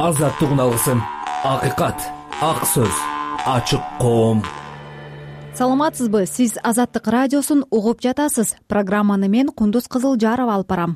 азаттык алсын. Акыйкат, ак сөз, ачык коом. Саламатсызбы? Сиз Азаттык радиосун угуп жатасыз. Программаны мен Кундуз Кызылжарова алып барам.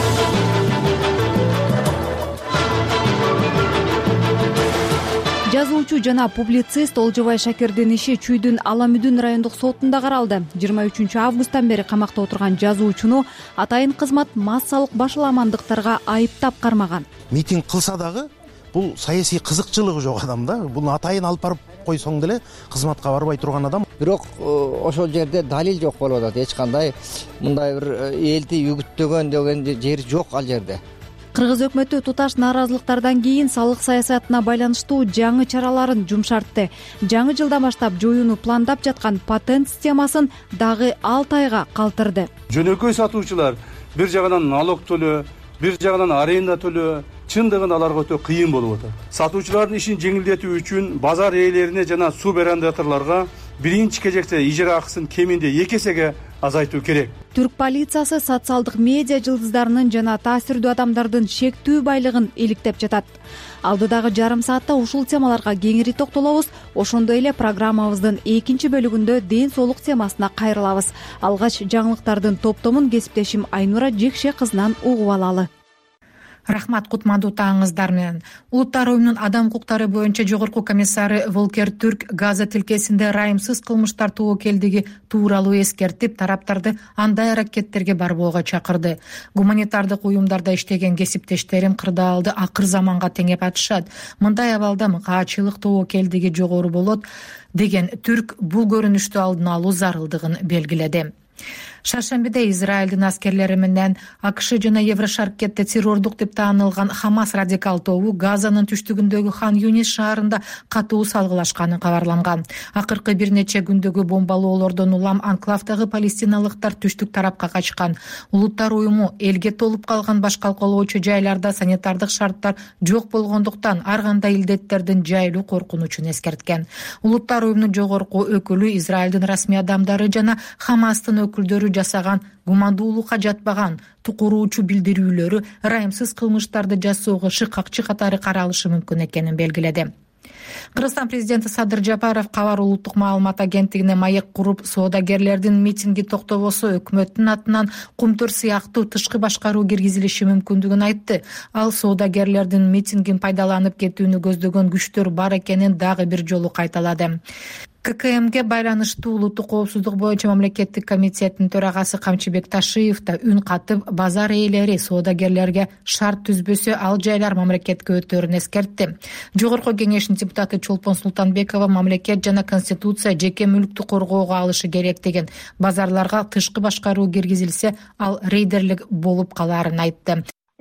Жазуучу жана публицист Олжобай Шакирдин иши Чүйдүн Аламүдүн райондук сотунда каралды. 23 августтан бери камакта отурган жазуучуну атайын кызмат массалык башаламандыктарга айыптап кармаган. Митинг кылса дагы бул саясий кызыкчылыгы жок адам да. Буну атайын алып барып койсоң деле кызматка барбай турган адам. Бирок ошол жерде далил жок болуп атат. Эч кандай мындай бир элди үгүттөгөн деген жери жок ал жерде. Кыргыз өкмөтү туташ нааразылыктардан кийин салык саясатына байланыштуу жаңы чараларын жумшартты. Жаңы жылдан баштап жоюуну пландап жаткан патент системасын дагы 6 айга калтырды. Жөнөкөй сатуучулар бир жагынан налог төлөө, бир жагынан аренда төлөө, чындыгында аларга өтө кыйын болуп атат. Сатуучулардын ишин жеңилдетүү үчүн базар ээлерине жана субарендаторлорго биринчи кезекте ижара акысын кеминде 2 эсеге азайтуу керек. Түрк полициясы социалдык медиа жылдыздарынын жана таасирдүү адамдардын шектүү байлыгын иликтеп жатат. Алдыдагы жарым саатта ушул темаларга кеңири токтолобуз. Ошондой эле программабыздын 2 бөлүгүндө ден соолук темасына кайрылабыз. Алгач жаңылыктардын топтомун кесиптешим Айнура Жекше кызынан угуп алалы. Рахмат, кутмандуу тааңыздар менен. Улуттар уюмунун адам укуктары боюнча жогорку комиссары Волкер Түрк Газа тилкесинде райымсыз кылмыштар тобокелдиги тууралуу эскертип, тараптарды андай аракеттерге барбоого чакырды. Гуманитардык уюмдарда иштеген кесиптештерим кырдаалды акыр заманга теңеп атышат. Мындай абалда каачылык тобокелдиги жогору болот деген Түрк бул көрүнүштү алдын алуу зарылдыгын белгиледи. Шаршембиде Израилдин аскерлери менен АКШ жана Еврошаркетте террордук деп таанылган Хамас радикал тобу Газанын түштүгүндөгү Хан Юнис шаарында катуу салгылашканын кабарланган. Акыркы бир нече күндөгү бомбалоолордон улам анклавдагы палестиналыктар түштүк тарапка качкан. Улуттар уюму элге толуп калган баш калкалоочу жайларда санитардык шарттар жок болгондуктан ар кандай илдеттердин жайылуу коркунучун эскерткен. Улуттар уюмунун жогорку өкүлү Израилдин расмий адамдары жана Хамастын өкүлдөрү жасаган гумандуулукка жатпаган тукуруучу билдирүүлөрү райымсыз кылмыштарды жасоого шыкакчы катары каралышы мүмкүн экенин белгиледи. Кыргызстан президенти Садыр Жапаров Кабар улуттук маалымат агенттигине маек куруп, соодагерлердин митинги токтобосо өкмөттүн атынан кумтур сыяктуу тышкы башкаруу киргизилиши мүмкүндүгүн айтты. Ал соодагерлердин митингин пайдаланып кетүүнү көздөгөн күчтөр бар экенин дагы бир жолу кайталады. ККМге байланыштуу улуттук коопсуздук боюнча мамлекеттик комитеттин төрагасы Камчыбек Ташиев да үн катып, базар ээлери соодагерлерге шарт түзбөсө ал жайлар мамлекетке өтөөрүн эскертти. Жогорку кеңештин депутаты Чолпон Султанбекова мамлекет жана конституция жеке мүлктү коргоого алышы керек деген, базарларга тышкы башкаруу киргизилсе, ал рейдерлик болуп калаарын айтты.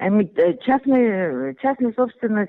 Частный собственность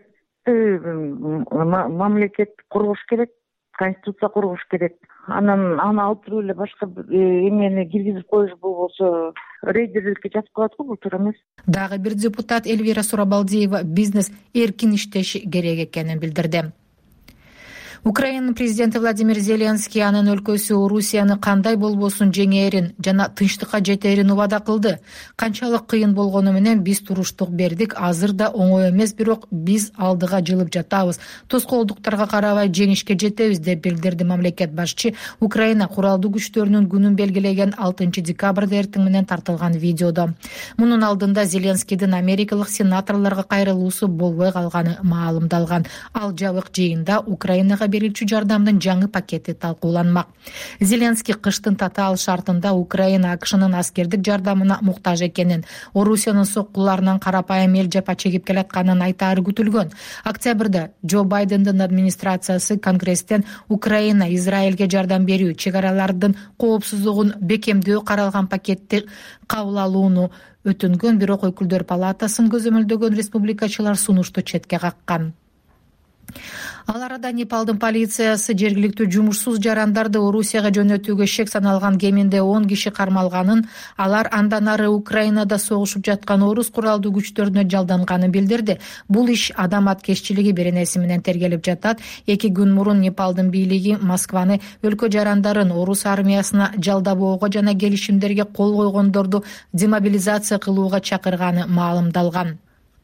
мамлекет кургуш керек. Конституция кургуш керек. Аны алып туруп эле башка эмени киргизип коюш болбосо рейдерликке жатып калат го, бул туура эмес. Дагы бир депутат Эльвира Сурабалдиева бизнес эркин иштеши керек экенин билдирди. Украинанын президенти Владимир Зеленский анын өлкөсү Орусияны кандай болбосун жеңээрин жана тынчтыкка жетээрин убада кылды. Канчалык кыйын болгону менен биз туруштук бердик, азыр да оңой эмес, бирок биз алдыга жылып жатабыз. Тоскоолдуктарга карабай жеңишке жетебиз деп билдирди мамлекет башчы Украина куралдуу күчтөрүнүн күнүн белгилеген 6 декабрда эртең менен тартылган видеодо. Мунун алдында Зеленскийдин америкалык сенаторлорго кайрылуусу болбой калганы маалымдалган. Ал жабык жыйында Украинага берилчү жардамдын жаңы пакети талкууланмак. Зеленский кыштын татаал шартында Украина АКШнын аскердик жардамына муктаж экенин, Орусиянын соккуларынан карапайым эл жапа чегип келатканын айтаары күтүлгөн. Октябрда Джо Байдендин администрациясы Конгресстен Украина Израилге жардам берүү, чек аралардын коопсуздугун бекемдөө каралган пакетти кабыл алууну өтүнгөн, бирок өкүлдөр палатасын көзөмөлдөгөн республикачылар сунушту четке каккан. Ал арада Непалдын полициясы жергиликтүү жумушсуз жарандарды Орусияга жөнөтүүгө шек саналган кеминде 10 киши кармалганын, алар андан ары Украинада согушуп жаткан орус куралдуу күчтөрүнө жалданганын билдирди. Бул иш адам аткезчилиги беренеси менен тергелип жатат. 2 күн мурун Непалдын бийлиги Москваны өлкө жарандарын орус армиясына жалдабоого жана келишимдерге кол койгондорду демобилизация кылууга чакырганы маалымдалган.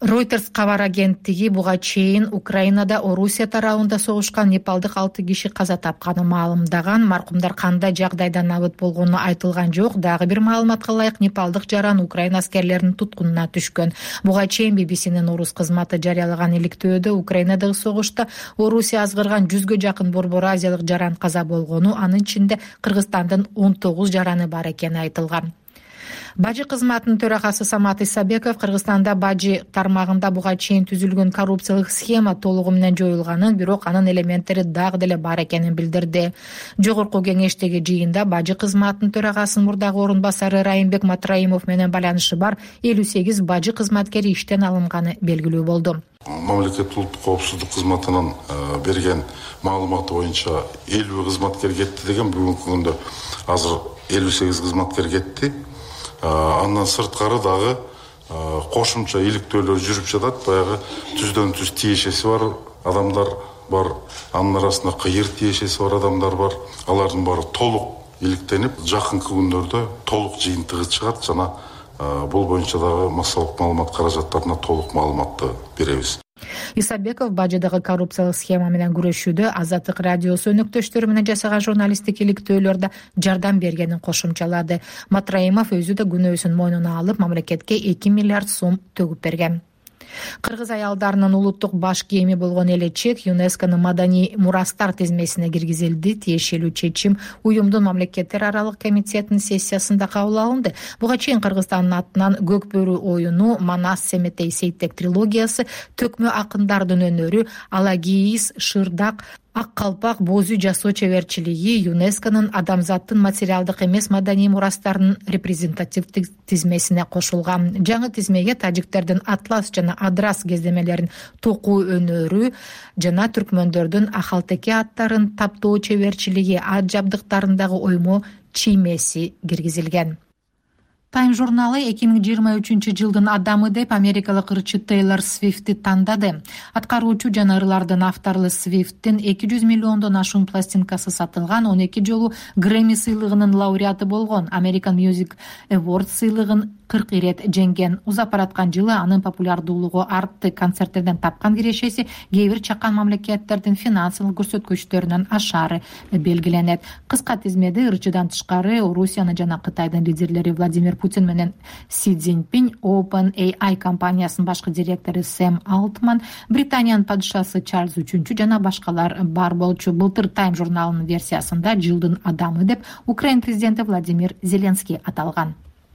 Reuters кабар агенттиги буга чейин Украинада Орусия тарабында согушкан непалдык 6 киши каза тапканын маалымдаган. Маркумдар кандай жагдайда набыт болгону айтылган жок. Дагы бир маалыматка ылайык непалдык жаран Украина аскерлеринин туткунуна түшкөн. Буга чейин BBC'нин орус кызматы жарыялаган иликтөөдө Украинадагы согушта Орусия азгырган 100гө жакын борбор азиялык жаран каза болгону, анын ичинде Кыргызстандын 19 жараны бар экени айтылган. Бажы кызматынын төрагасы Самат Исабеков Кыргызстанда бажы тармагында буга чейин түзүлгөн коррупциялык схема толугу менен жоюлганын, бирок анын элементтери дагы деле бар экенин билдирди. Жогорку кеңештеги жыйында бажы кызматынын төрагасынын мурдагы орун басары Райымбек Матраимов менен байланышы бар 58 бажы кызматкери иштен алынганы белгилүү болду. Мамлекеттик улуттук коопсуздук кызматынан берген маалыматы боюнча 50 кызматкер кетти деген, бүгүнкү күндө азыр 58 кызматкер кетти. Андан сырткары дагы кошумча иликтөөлөр жүрүп жатат. Баягы түздөн түз тиешеси бар адамдар бар, анын арасында кыйыр тиешеси бар адамдар бар. Алардын баары толук иликтенип, жакынкы күндөрдө толук жыйынтыгы чыгат жана бул боюнча дагы массалык маалымат каражаттарына толук маалыматты беребиз. Исабеков бажыдагы коррупциялык схема менен күрөшүүдө Азаттык радиосу өнөктөштөрү менен жасаган журналисттик иликтөөлөрдө жардам бергенин кошумчалады. Матраимов өзү да күнөөсүн мойнуна алып, мамлекетке 2 миллиард сом төгүп берген. Кыргыз аялдарынын улуттук баш кийими болгон элечек ЮНЕСКОнун маданий мурастар тизмесине киргизилди. Тиешелүү чечим уюмдун мамлекеттер аралык комитетинин сессиясында кабыл алынды. Буга чейин Кыргызстандын атынан Көк бөрү оюну, Манас Семетей Сейтек трилогиясы, Төкмө акындардын өнөрү, Алагиис, Шырдак, Ак калпак, Боз үй жасоо чеберчилиги ЮНЕСКОнун адамзаттын материалдык эмес маданий мурастарынын репрезентативдик тизмесине кошулган. Жаңы тизмеге тажиктердин Атлас жана Адрас кездемелерин токуу өнөрү жана түркмөндөрдүн Ахалтеке аттарын таптоо чеберчилиги, ат жабдыктарындагы оймо чиймеси киргизилген. Time журналы 2023 жылдын адамы деп америкалык ырчы Тейлор Свифтти тандады. Аткаруучу жана ырлардын автору Свифттин 200 миллиондон ашуун пластинкасы сатылган, 12 жолу Грэмми сыйлыгынын лауреаты болгон, American Music Awards сыйлыгын 40 ирет жеңген. Узап бараткан жылы анын популярдуулугу артты, концерттерден тапкан кирешеси кээ бир чакан мамлекеттердин финансылык көрсөткүчтөрүнөн ашары белгиленет. Кыска тизмеде ырчыдан тышкары Орусияны жана Кытайдын лидерлери Владимир Путин менен Си Цзиньпин, OpenAI компаниясынын башкы директору Сэм Алтман, Британиянын падышасы Чарльз III жана башкалар бар болчу. Былтыр Time журналынын версиясында жылдын адамы деп Украина президенти Владимир Зеленский аталган.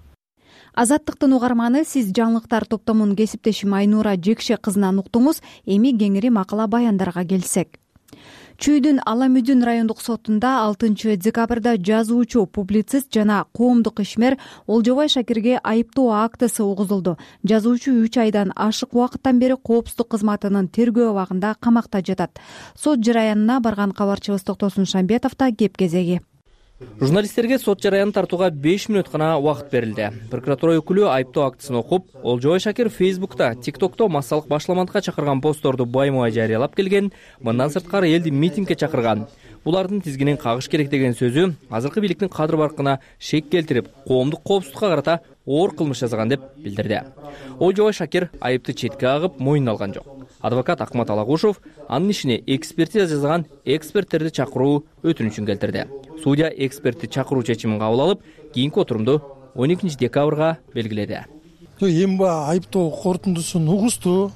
Азаттыктын угарманы, сиз жаңылыктар топтомунун кесиптеши Майнура Жекше кызынан уктуңуз. Эми кеңири макала баяндарга келсек. Чүйдүн Аламүдүн райондук сотунда 6 декабрда жазуучу, публицист жана коомдук ишмер Олжобай Шакирге айыптоо актысы угузулду. Жазуучу 3 айдан ашык убакыттан бери коопсуздук кызматынын тергөө абагында камакта жатат. Сот жараянына барган кабарчыбыз Токтосун Шамбетов да кеп кезеги. Журналисттерге сот жараянын тартууга 5 мүнөт гана убакыт берилди. Прокуратура өкүлү айыптоо актысын окуп, Олжобай Шакир Фейсбукта, ТикТокто массалык башламандыкка чакырган постторду байма-бай жарыялап келген, мындан сырткары элди митингге чакырган. Булардын тизгинин кагыш керек деген сөзү азыркы бийликтин кадыр баркына шек келтирип, коомдук коопсуздукка карата оор кылмыш жасаган деп билдирди. Олжобай Шакир айыпты четке агып, мойнуна алган жок. Адвокат Акмат Алагушев анын ишине экспертиза жасаган эксперттерди чакыруу өтүнүчүн келтирди. Судья экспертти чакыруу чечимин кабыл алып, кийинки отурумду 12 декабрга белгиледи. Эми айыптоо корутундусун угузду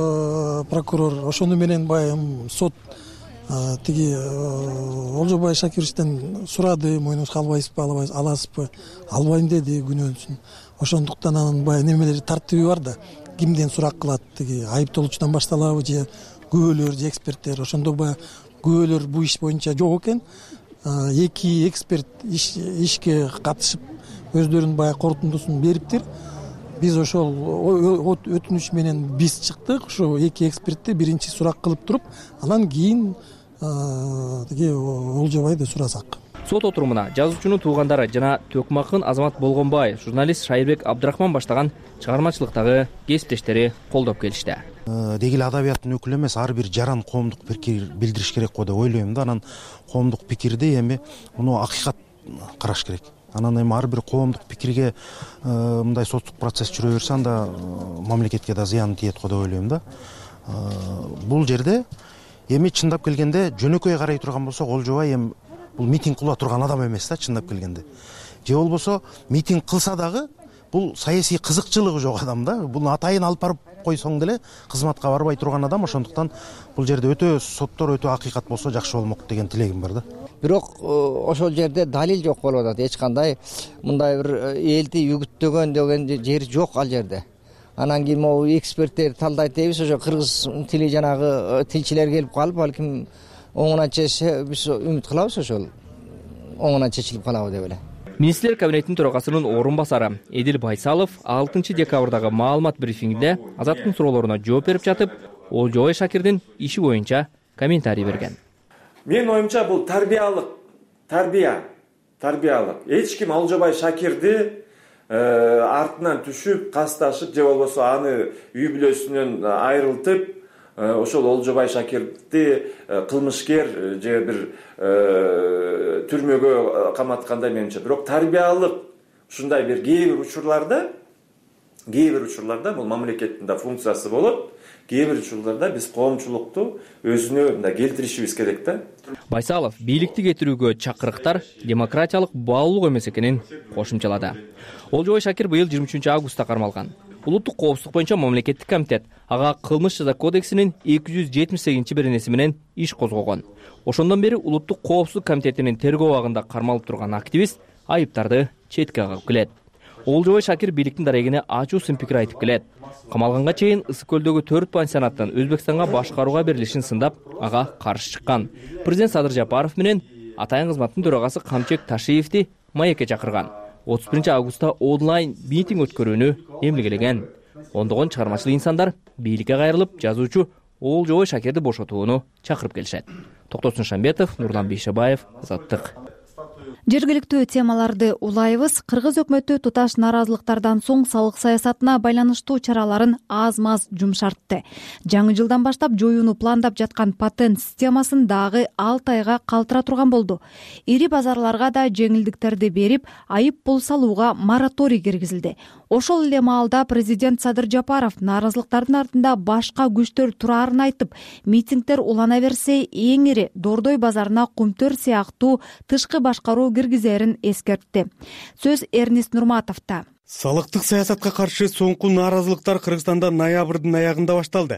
прокурор. Ошону менен баягы сот тиги Олжобай Шакировичтен сурады, мойнуңузга албайсызбы, аласызбы, албайм деди күнөөсүн. Ошондуктан анын баягы немелери тартиби бар да, кимден сурак кылат, тиги айыптоолучудан башталабы же күбөлөр же эксперттер. Ошондо баягы күбөлөр бул иш боюнча жок экен. Эки эксперт ишке катышып өздөрүнүн баягы корутундусун бериптир. Биз ошол өтүнүч менен биз чыктык. Ошо эки экспертти биринчи сурак кылып туруп, анан кийин тиги Олжобайды сурасак. Сот отурумуна жазуучунун туугандары жана Төкмакын Азамат Болгонбаев, журналист Шайырбек Абдрахман баштаган чыгармачылыктагы кесиптештери колдоп келишти. Деги эле адабияттын өкүлү эмес, ар бир жаран коомдук пикир билдириш керек го деп ойлойм да. Анан коомдук пикирди эми муну акыйкат караш керек. Анан эми ар бир коомдук пикирге мындай соттук процесс жүрө берсе, анда мамлекетке да зыян тиет го деп ойлойм да. Бул жерде эми чындап келгенде жөнөкөй карай турган болсок, Олжобай эми бул митинг кыла турган адам эмес да, чындап келгенде. Же болбосо митинг кылса дагы бул саясий кызыкчылыгы жок адам да. Буну атайын алып барып койсоң деле кызматка барбай турган адам. Ошондуктан бул жерде өтө соттор өтө акыйкат болсо жакшы болмок деген тилегим бар да. Бирок ошол жерде далил жок болуп атат. Эч кандай мындай бир элди үгүттөгөн деген жери жок ал жерде. Анан кийин могу эксперттер талдайт дейбиз, ошо кыргыз тили жанагы тилчилер келип калып, балким оңунан чечсе биз үмүт кылабыз, ошол оңунан чечилип калабы деп эле. Министрлер кабинетинин төрагасынын орун басары Эдил Байсалов 6 декабрдагы маалымат брифингинде Азаттын суроолоруна жооп берип жатып, Олжобай Шакирдин иши боюнча комментарий берген. Менин оюмча бул тарбиялык. Эч ким Олжобай Шакирди артынан түшүп, касташып, же болбосо аны үй бүлөсүнөн айрылтып, ошол Олжобай Шакирди кылмышкер же бир түрмөгө каматкандай менимче. Бирок тарбиялык ушундай бир кээ бир учурларда бул мамлекеттин да функциясы болот. Кээ бир учурларда биз коомчулукту өзүнө мындай келтиришибиз керек да. Байсалов бийликти кетирүүгө чакырыктар демократиялык баалуулук эмес экенин кошумчалады. Олжобай Шакир быйыл 23 августта кармалган. Улуттук коопсуздук боюнча мамлекеттик комитет ага кылмыш жаза кодексинин 278-беренеси менен иш козгогон. Ошондон бери Улуттук коопсуздук комитетинин тергөө абагында кармалып турган активист айыптарды четке кагып келет. Олжобай Шакир бийликтин дарегине ачуусун пикир айтып келет. Камалганга чейин Ысык көлдөгү 4 пансионаттын Өзбекстанга башкарууга берилишин сындап, ага каршы чыккан. Президент Садыр Жапаров менен атайын кызматтын төрагасы Камчек Ташиевди маекке чакырган. 31 августта онлайн митинг өткөрүүнү эмгилеген. Ондогон чыгармачыл инсандар бийликке кайрылып, жазуучу Олжобай Шакирди бошотууну чакырып келишет. Токтосун Шамбетов, Нурлан Бейшебаев, Азаттык. Жергиликтүү темаларды улайбыз. Кыргыз өкмөтү туташ нааразылыктардан соң салык саясатына байланыштуу чараларын аз-маз жумшартты. Жаңы жылдан баштап жоюуну пландап жаткан патент системасын дагы 6 айга калтыра турган болду. Ири базарларга да жеңилдиктерди берип, айып пул салууга мораторий киргизилди. Ошол эле маалда президент Садыр Жапаров нааразылыктардын артында башка күчтөр турарын айтып, митингдер улана берсе, эң ири Дордой базарына кумтөр сыяктуу тышкы башкаруу киргизерин эскертти. Сөз Эрнис Нурматовдо. Салыктык саясатка каршы соңку нааразылыктар Кыргызстанда ноябрдын аягында башталды.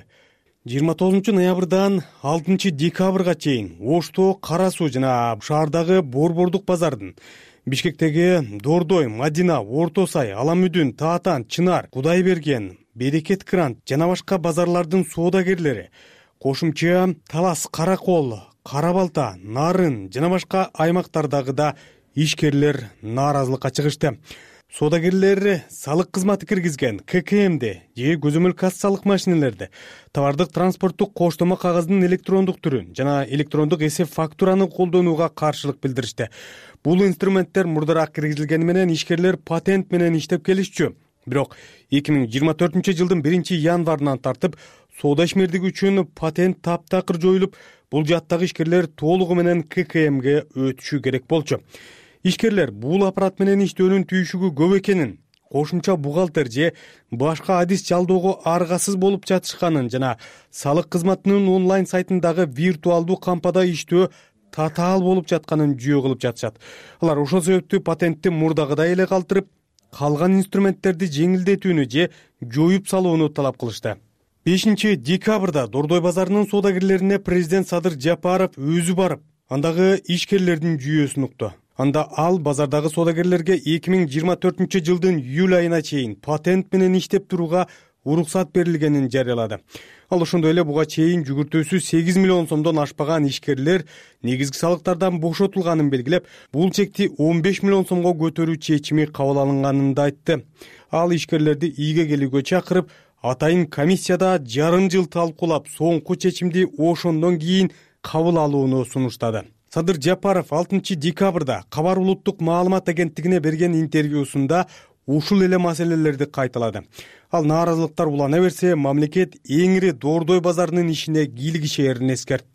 29 ноябрдан 6 декабрга чейин Ошто, Кара Суу жана шаардагы Борбордук базардын, Бишкектеги Дордой, Мадина, Орто Сай, Аламүдүн, Таатан, Чынар, Кудайберген, Берекет Крант жана башка базарлардын соодагерлери, кошумча Талас, Каракол, Кара Балта, Нарын жана башка аймактардагы да ишкерлер нааразылыкка чыгышты. Соодагерлер салык кызматы киргизген ККМди же көзөмөл кассалык машинелерди, товардык транспорттук коштомо кагаздын электрондук түрүн жана электрондук эсеп фактураны колдонууга каршылык билдиришти. Бул инструменттер мурдараак киргизилгени менен ишкерлер патент менен иштеп келишчү. Бирок 2024-жылдын 1-январынан тартып соода ишмердиги үчүн патент таптакыр жоюлуп, бул жаттагы ишкерлер толугу менен ККМге өтүшү керек болчу. Ишкерлер бул аппарат менен иштөөнүн түйшүгү көп экенин, кошумча бухгалтер же башка адис жалдоого аргасыз болуп жатышканын жана салык кызматынын онлайн сайтындагы виртуалдуу кампада иштөө татаал болуп жатканын жүйө кылып жатышат. Алар ошол себептүү патентти мурдагыдай эле калтырып, калган инструменттерди жеңилдетүүнү же жоюп салууну талап кылышты. 5 декабрда Дордой базарынын соодагерлерине президент Садыр Жапаров өзү барып, андагы ишкерлердин жүйөсүн укту. Анда ал базардагы соодагерлерге 2024-жылдын июль айына чейин патент менен иштеп турууга уруксат берилгенин жарыялады. Ал ошондой эле буга чейин жүгүртүүсү 8 миллион сомдон ашпаган ишкерлер негизги салыктардан бошотулганын белгилеп, бул чекти 15 миллион сомго көтөрүү чечими кабыл алынганын да айтты. Ал ишкерлерди ийге келүүгө чакырып, атайын комиссияда жарым жыл талкуулап, соңку чечимди ошондон кийин кабыл алууну сунуштады. Садыр Жапаров 6 декабрда Кабар улуттук маалымат агенттигине берген интервьюсунда ушул эле маселелерди кайталады. Ал нааразылыктар улана берсе, мамлекет эң ири Дордой базарынын ишине кийлигишээрин эскертти.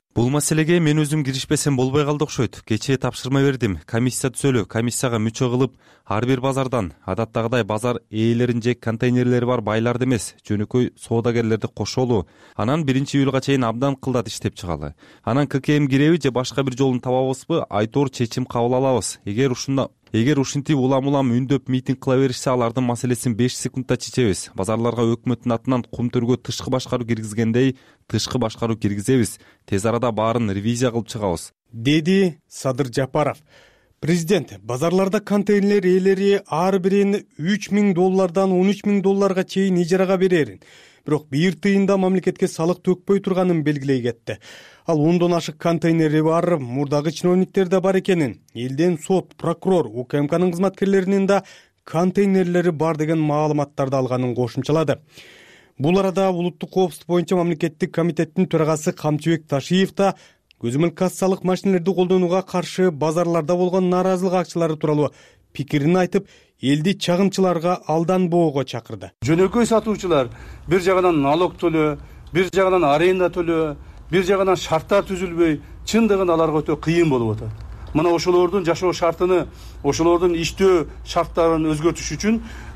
Бул маселеге мен өзүм киришпесем болбой калды окшойт. Кечээ тапшырма бердим. Комиссия түзөлүп, комиссияга мүчө кылып, ар бир базардан адаттагыдай базар ээлерин же контейнерлери бар байларды эмес, жөнөкөй соодагерлерди кошолу. Анан 1-июлга чейин абдан кылдат иштеп чыгалы. Анан ККМ киреби же башка бир жолун табабызбы, айтор чечим кабыл алабыз. Эгер ушинтип улам үндөп митинг кыла беришсе, алардын маселесин 5 секундда чечебиз. Базарларга өкмөттүн атынан кум төргө тышкы башкаруу киргизгендей тышкы башкаруу киргизебиз. Тез арада баарын ревизия кылып чыгабыз, деди Садыр Жапаров. Президент базарларда контейнер ээлери ар бирин $3,000 $13,000 чейин ижарага берерин, бирок бир тыйында мамлекетке салык төкпөй турганын белгилей кетти. Ал 10дон ашык контейнери бар мурдагы чиновниктер да бар экенин, элден сот, прокурор, УКМКнын кызматкерлеринин да контейнерлери бар деген маалыматтарды алганын кошумчалады. Бул арада улуттук коопсуздук боюнча мамлекеттик комитеттин төрагасы Камчыбек Ташиев да көзөмөл кассалык машинелерди колдонууга каршы базарларда болгон нааразылык акчалары тууралуу пикирин айтып, элди чагымчыларга алданбоого чакырды. Жөнөкөй сатуучулар бир жагынан налог төлөө, бир жагынан аренда төлөө, бир жагынан шарттар түзүлбөй, чындыгын аларга өтө кыйын болуп атат. Мына ошолордун жашоо шартыны, ошолордун иштөө шарттарын өзгөртүш үчүн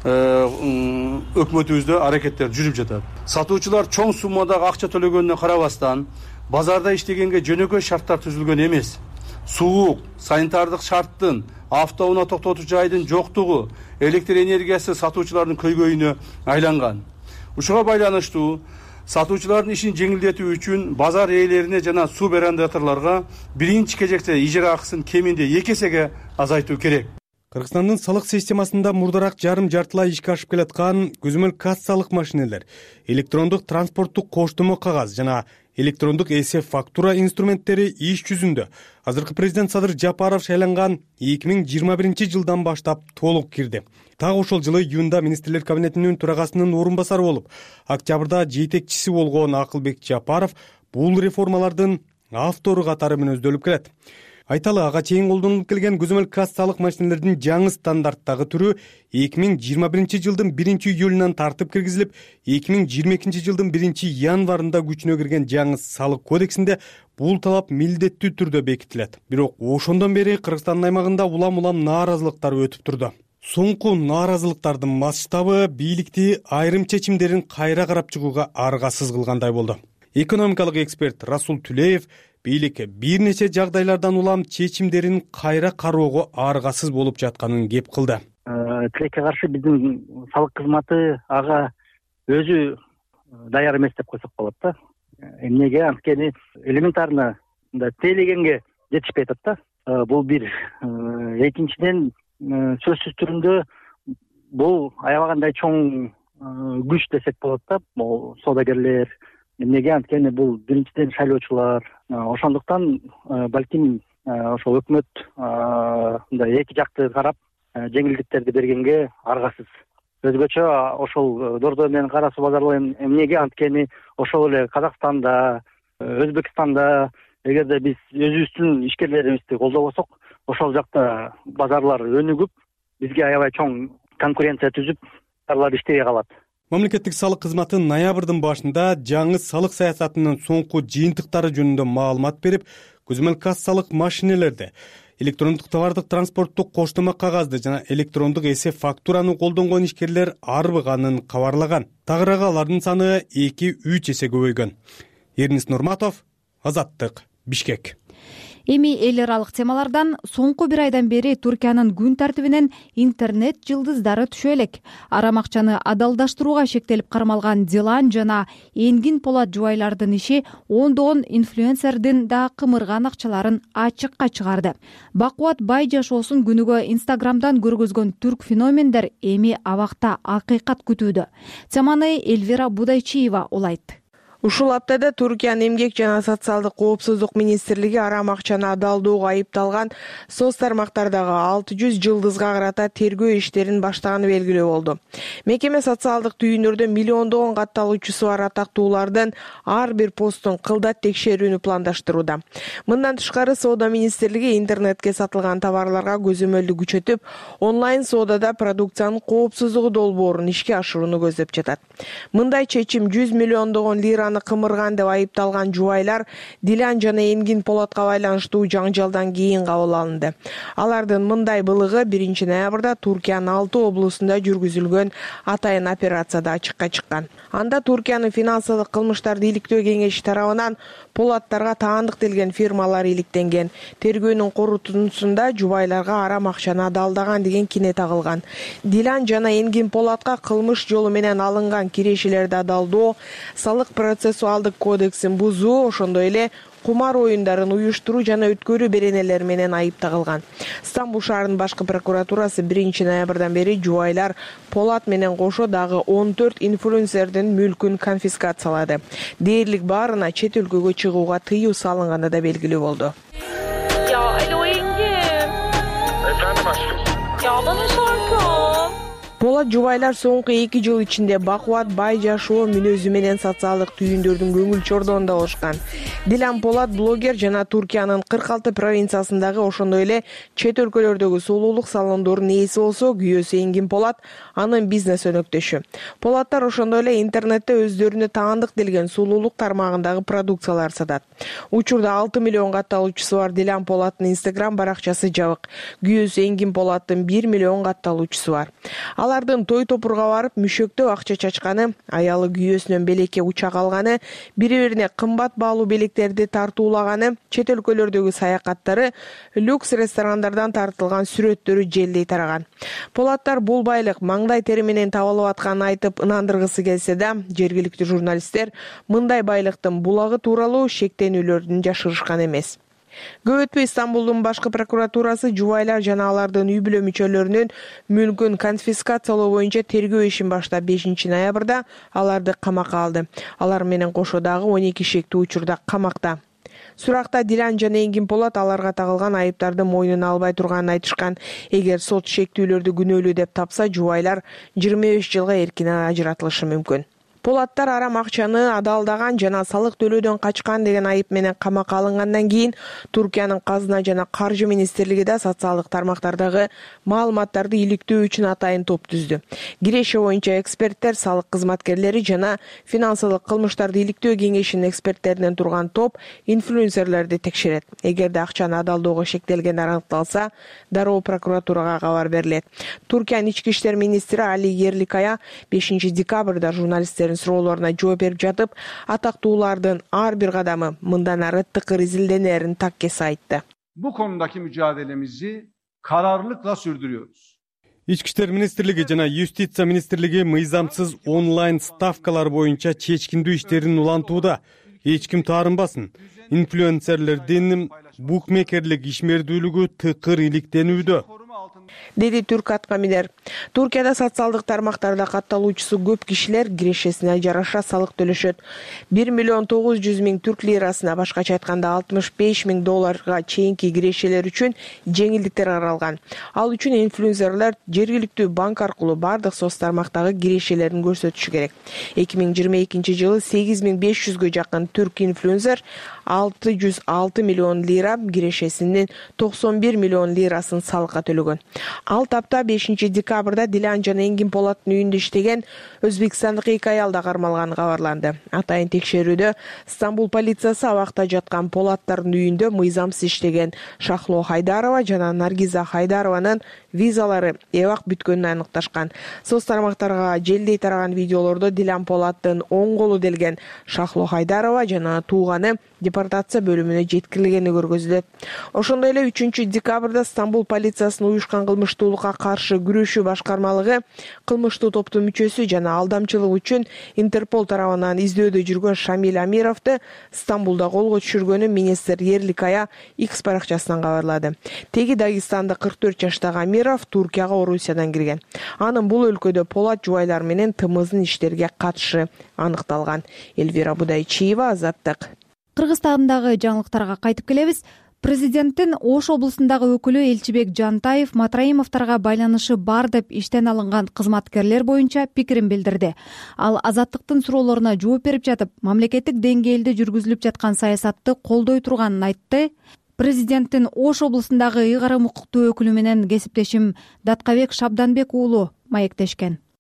өкмөтүбүздө аракеттер жүрүп жатат. Сатуучулар чоң суммадагы акча төлөгөнүнө карабастан, базарда иштегенге жөнөкөй шарттар түзүлгөн эмес. Суук, санитардык шарттын, автоунаа токтотуу жайдын жоктугу, электр энергиясы сатуучулардын көйгөйүнө айланган. Ушуга байланыштуу сатуучулардын ишин жеңилдетүү үчүн базар ээлерине жана суб арендаторлорго биринчи кезекте ижара акысын кеминде 2 эсеге азайтуу керек. Кыргызстандын салык системасында мурдараак жарым-жартылай ишке ашып келаткан көзөмөл кассалык машинелер, электрондук транспорттук коштомо кагаз жана электрондук эсеп фактура инструменттери иш жүзүндө. Азыркы президент Садыр Жапаров шайланган 2021 жылдан баштап толук кирди. Так ошол жылы июнда министрлер кабинетинин төрагасынын орун басары болуп, октябрда жетекчиси болгон Акылбек Жапаров бул реформалардын автору катары мүнөздөлүп келет. Айталы, ага чейин колдонулуп келген көзөмөл кассалык машинелердин жаңы стандарттагы түрү 2021 жылдын 1-июлунан тартып киргизилип, 2022 жылдын 1-январында күчүнө кирген жаңы салык кодексинде бул талап милдеттүү түрдө бекитилет. Бирок ошондон бери Кыргызстандын аймагында улам нааразылыктар өтүп турду. Соңку нааразылыктардын масштабы бийликти айрым чечимдерин кайра карап чыгууга аргасыз кылгандай болду. Экономикалык эксперт Расул Түлеев бийлик бир нече жагдайлардан улам чечимдерин кайра кароого аргасыз болуп жатканын кеп кылды. Тилекке каршы биздин салык кызматы ага өзү даяр эмес деп койсок болот да. Эмнеге? Анткени элементарно тейлегенге жетишпей атат да. Бул бир. Экинчиден сөзсүз түрүндө бул аябагандай чоң күч десек болот да. Бул соодагерлер. Эмнеге? Анткени бул биринчиден шайлоочулар. Ошондуктан балким ошол өкмөт мындай эки жакты карап жеңилдиктерди бергенге аргасыз. Өзгөчө ошол дордо менен кара суу базарлары эмнеге? Анткени ошол эле Казакстанда, Өзбекстанда эгерде биз өзүбүздүн ишкерлерибизди колдобосок, ошол жакта базарлар өнүгүп, бизге аябай чоң конкуренция түзүп, базарлар иштебей калат. Мамлекеттик салык кызматы ноябрдын башында жаңы салык саясатынын соңку жыйынтыктары жөнүндө маалымат берип, көзөмөл кассалык машинелерди, электрондук товардык транспорттук коштомо кагазды жана электрондук эсеп фактураны колдонгон ишкерлер арбыганын кабарлаган. Тагыраак алардын саны 2-3 эсе көбөйгөн. Эрнис Нурматов, Азаттык, Бишкек. Эми эл аралык темалардан соңку бир айдан бери Туркиянын күн тартибинен интернет жылдыздары түшө элек. Арам акчаны адалдаштырууга шектелип кармалган Дилан жана Энгин Полат жубайлардын иши ондогон инфлюенсердин да кымырган акчаларын ачыкка чыгарды. Бакубат бай жашоосун күнүгө Инстаграмдан көргөзгөн түрк феномендер эми абакта акыйкат күтүүдө. Теманы Эльвира Будайчиева улайт. Ушул аптада Туркиянын эмгек жана социалдык коопсуздук министрлиги арам акчаны адалдоого айыпталган соц тармактардагы 600 жылдызга карата тергөө иштерин баштаганы белгилүү болду. Мекеме социалдык түйүнүрдө миллиондогон катталуучусу бар атактуулардын ар бир постун кылдат текшерүүнү пландаштырууда. Мындан тышкары соода министрлиги интернетке сатылган товарларга көзөмөлдү күчөтүп, онлайн соодада продукциянын коопсуздугу долбоорун ишке ашырууну көздөп жатат. Мындай чечим 100 миллиондогон лираны баланы кымырган деп айыпталган жубайлар Дилан жана Энгин Полатка байланыштуу жаңжалдан кийин кабыл алынды. Алардын мындай былыгы 1 ноябрда Туркиянын 6 облусунда жүргүзүлгөн атайын операцияда ачыкка чыккан. Анда Туркиянын финансылык кылмыштарды иликтөө кеңеши тарабынан Полаттарга таандык делген фирмалар иликтенген. Тергөөнүн корутундусунда жубайларга арам акчаны адалдаган деген кине тагылган. Дилан жана Энгин Полатка кылмыш жолу менен алынган кирешелерди адалдоо, салык процессуалдык кодексин бузуу, ошондой эле кумар оюндарын уюштуруу жана өткөрүү беренелери менен айып тагылган. Стамбул шаарынын башкы прокуратурасы 1 ноябрдан бери жубайлар Полат менен кошо дагы 14 инфлюенсердин мүлкүн конфискациялады. Дээрлик баарына чет өлкөгө чыгууга тыюу салынганы да белгилүү болду. Полат жубайлар соңку 2 жыл ичинде бакубат, бай жашоо мүнөзү менен социалдык түйүндөрдүн көңүл чордоонда болушкан. Дилан Полат блогер жана Туркиянын 46 провинциясындагы ошондой эле чет өлкөлөрдөгү сулуулук салондорунун ээси болсо, күйөөсү Энгин Полат анын бизнес өнөктөшү. Полаттар ошондой эле интернетте өздөрүнө таандык делген сулуулук тармагындагы продукциялар сатат. Учурда 6 миллион катталуучусу бар Дилан Полаттын Instagram баракчасы жабык. Күйөөсү Энгин Полаттын 1 миллион катталуучусу бар. Алардын той топурга барып мүшөктөө акча чачканы, аялы күйөөсүнөн белекке учак алганы, бири-бирине кымбат баалуу белектерди тартуулаганы, чет өлкөлөрдөгү саякаттары, люкс ресторандардан тартылган сүрөттөрү желдей тараган. Полаттар бул байлык маңдай тери менен табылып атканын айтып ынандыргысы келсе да, жергиликтүү журналисттер мындай байлыктын булагы тууралуу шектенүүлөрдүн жашырышкан эмес. Көп өтпөй Стамбулдун башкы прокуратурасы жубайлар жана алардын үй бүлө мүчөлөрүнүн мүлкүн конфискациялоо боюнча тергөө ишин баштап 5 ноябрда аларды камакка алды. Алар менен кошо дагы 12 шектүү учурда камакта. Суракта Дилан жана Энгин Полат аларга тагылган айыптарды мойнуна албай турганын айтышкан. Эгер сот шектүүлөрдү күнөөлүү деп тапса, жубайлар 25 жылга эркинен ажыратылышы мүмкүн. Полаттар арам акчаны адалдаган жана салык төлөөдөн качкан деген айып менен камакка алынгандан кийин Туркиянын казына жана каржы министрлиги да социалдык тармактардагы маалыматтарды иликтөө үчүн атайын топ түздү. Киреше боюнча эксперттер, салык кызматкерлери жана финансылык кылмыштарды иликтөө кеңешинин эксперттеринен турган топ инфлюенсерлерди текшерет. Эгерде акчаны адалдоого шектелгендер аныкталса, дароо прокуратурага кабар берилет. Туркиянын ички иштер министри Али Ерликая 5 декабрда журналисттердин суроолоруна жооп берип жатып, атактуулардын ар бир кадамы мындан ары тыкыр изилденерин таккеси айтты. Bu konudaki mücadelemizi kararlılıkla sürdürüyoruz. Ички иштер министрлиги жана Юстиция министрлиги мыйзамсыз онлайн ставкалар боюнча чечкиндүү иштерин улантууда. Эч ким таарынбасын. Инфлюенсерлердин букмекерлик ишмердүүлүгү тыкыр иликтенүүдө, деди Түрк Аткамилер. Туркияда социалдык тармактарда катталуучусу көп кишилер кирешесине жараша салык төлөшөт. 1 миллион 900 миң түрк лирасына, башкача айтканда 65 миң долларга чейинки кирешелер үчүн жеңилдиктер каралган. Ал үчүн инфлюенсерлер жергиликтүү банк аркылуу бардык соц тармактагы кирешелерин көрсөтүшү керек. 2022 жылы 8500гө жакын түрк инфлюенсер 606 миллион лира кирешесинин 91 миллион лирасын салыкка төлөгөн. Ал тапта 5 декабрда Дилан жана Энгин Полаттын үйүндө иштеген өзбекстандык 2 аял да кармалганы кабарланды. Атайын текшерүүдө Стамбул полициясы абакта жаткан Полаттардын үйүндө мыйзамсыз иштеген Шахло Хайдарова жана Наргиза Хайдарованын визалары эбак бүткөнүн аныкташкан. Соц тармактарга желдей тараган видеолордо Дилан Полаттын оң колу делген Шахло Хайдарова жана тууганы депортация бөлүмүнө жеткирилгени көргөзүлөт. Ошондой эле 3 декабрда Стамбул полициясынын уюшкан кылмыштуулукка каршы күрөшүү башкармалыгы кылмыштуу топтун мүчөсү жана алдамчылык үчүн Интерпол тарабынан издөөдө жүргөн Шамиль Амировду Стамбулда колго түшүргөнүн министр Ерликая X баракчасынан кабарлады. Теги Дагестандык 44 жаштагы Амиров Туркияга Орусиядан кирген. Анын бул өлкөдө Полат жубайлар менен тымыздын иштерге катышы аныкталган. Эльвира Будайчиева, Азаттык. Кыргызстандагы жаңылыктарга кайтып келебиз. Президенттин Ош облусундагы өкүлү Элчибек Жантаев Матраимовдорго байланышы бар деп иштен алынган кызматкерлер боюнча пикирин билдирди. Ал Азаттыктын суроолоруна жооп берип жатып, мамлекеттик деңгээлде жүргүзүлүп жаткан саясатты колдой турганын айтты. Президенттин Ош облусундагы ыйгарым укуктуу өкүлү менен кесиптешим Даткабек Шабданбек уулу маектешкен.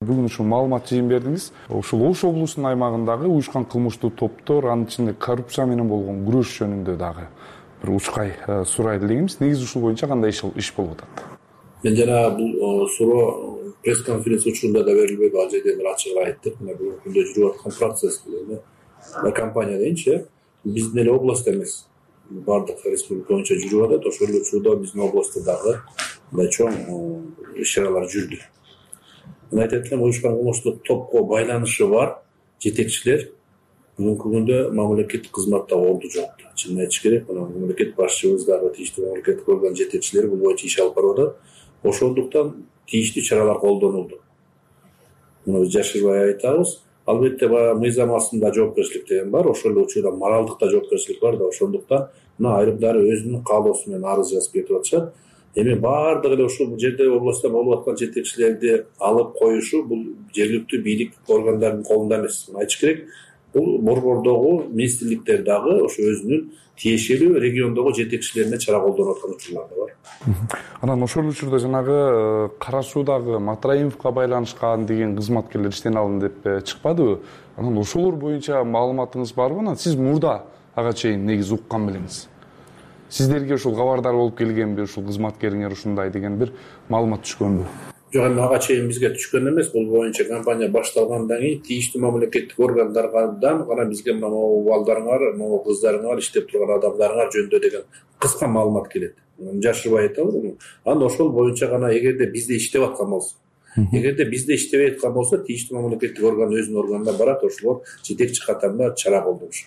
Бүгүн ушул маалымат жыйын бердиңиз. Ушул Ош облусунун аймагындагы уюшкан кылмыштуу топтор, анын ичинде коррупция менен болгон күрөш жөнүндө дагы бир учкай сурайлы элеңиз. Негизи ушул боюнча кандай иш болуп атат? Мен жана бул суроо пресс-конференция учурунда да берилбеди, ал жерде бир ачыгыраак айттык. Мына бүгүнкү күндө жүрүп аткан процесс компания дейинчи, биздин эле област эмес, баардык республика боюнча жүрүп атат. Ошол эле учурда биздин областта дагы мындай чоң иш-чаралар жүрдү. Мен айтат элем, уюшкан кылмыштуу топко байланышы бар жетекчилер бүгүнкү күндө мамлекеттик кызматта орду жок. Чынын айтыш керек, мына мамлекет башчыбыз дагы тийиштүү мамлекеттик орган жетекчилери бул боюнча иш алып барып атат. Ошондуктан тийиштүү чаралар колдонулду. Муну биз жашырбай айтабыз. Албетте баягы мыйзам астында жоопкерчилик деген бар, ошол эле учурда моралдык да жоопкерчилик бар да, ошондуктан мына айрымдары өзүнүн каалоосу менен арыз жазып кетип атышат. Эми баардыгы эле ушул жерде областта болуп аткан жетекчилерди алып коюшу бул жергиликтүү бийлик органдарынын колунда эмес. Айтыш керек, бул борбордогу министрликтер дагы ошо өзүнүн тиешелүү региондогу жетекчилерине чара колдонуп аткан учурлар да бар. Анан ошол учурда жанагы Кара Суудагы Матраимовго байланышкан деген кызматкерлер иштен алынды деп чыкпадыбы? Анан ошолор боюнча маалыматыңыз барбы? Анан сиз мурда ага чейин негизи уккан белеңиз. Сиздерге ушул кабардар болуп келгенби, ушул кызматкериңер ушундай деген бир маалымат түшкөнбү? Жок, эми ага чейин бизге түшкөн эмес. Бул боюнча компания башталгандан кийин тийиштүү мамлекеттик органдардан гана бизге могу балдарыңар, могу кыздарыңар, иштеп турган адамдарыңар жөнүндө деген кыска маалымат келет. Жашырбай айтабыз. Анан ошол боюнча гана эгерде бизде иштеп аткан болсо, эгерде бизде иштебей аткан болсо, тийиштүү мамлекеттик орган өзүнүн органына барат, ошолор жетекчи катарында чара колдонушат.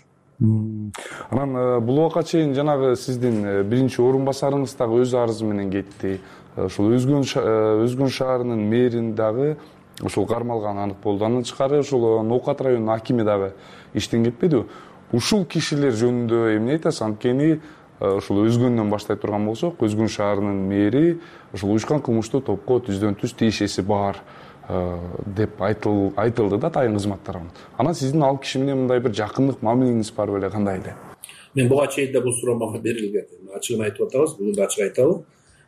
Анан бул убакка чейин жанагы сиздин биринчи орун басарыңыз дагы өз арызы менен кетти. Ошол Өзгөн шаарынын мэрин дагы ошол кармалганы анык болду. Андан тышкары ошол Ноокат районунун акими дагы иштен кетпедиби? Ушул кишилер жөнүндө эмне айтасыз? Анткени ошол Өзгөндөн баштай турган болсок, Өзгөн шаарынын мэри ошол уюшкан кылмыштуу топко түздөн-түз тиешеси бар деп айтылды да тайын кызматтарынан. Анан сиздин ал киши менен мындай бир жакындык мамилеңиз бар беле, кандай эле? Мен буга чейин да бул суроо мага берилген. Ачыгын айтып атабыз, бүгүн да ачык айтабыз.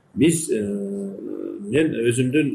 Мен өзүмдүн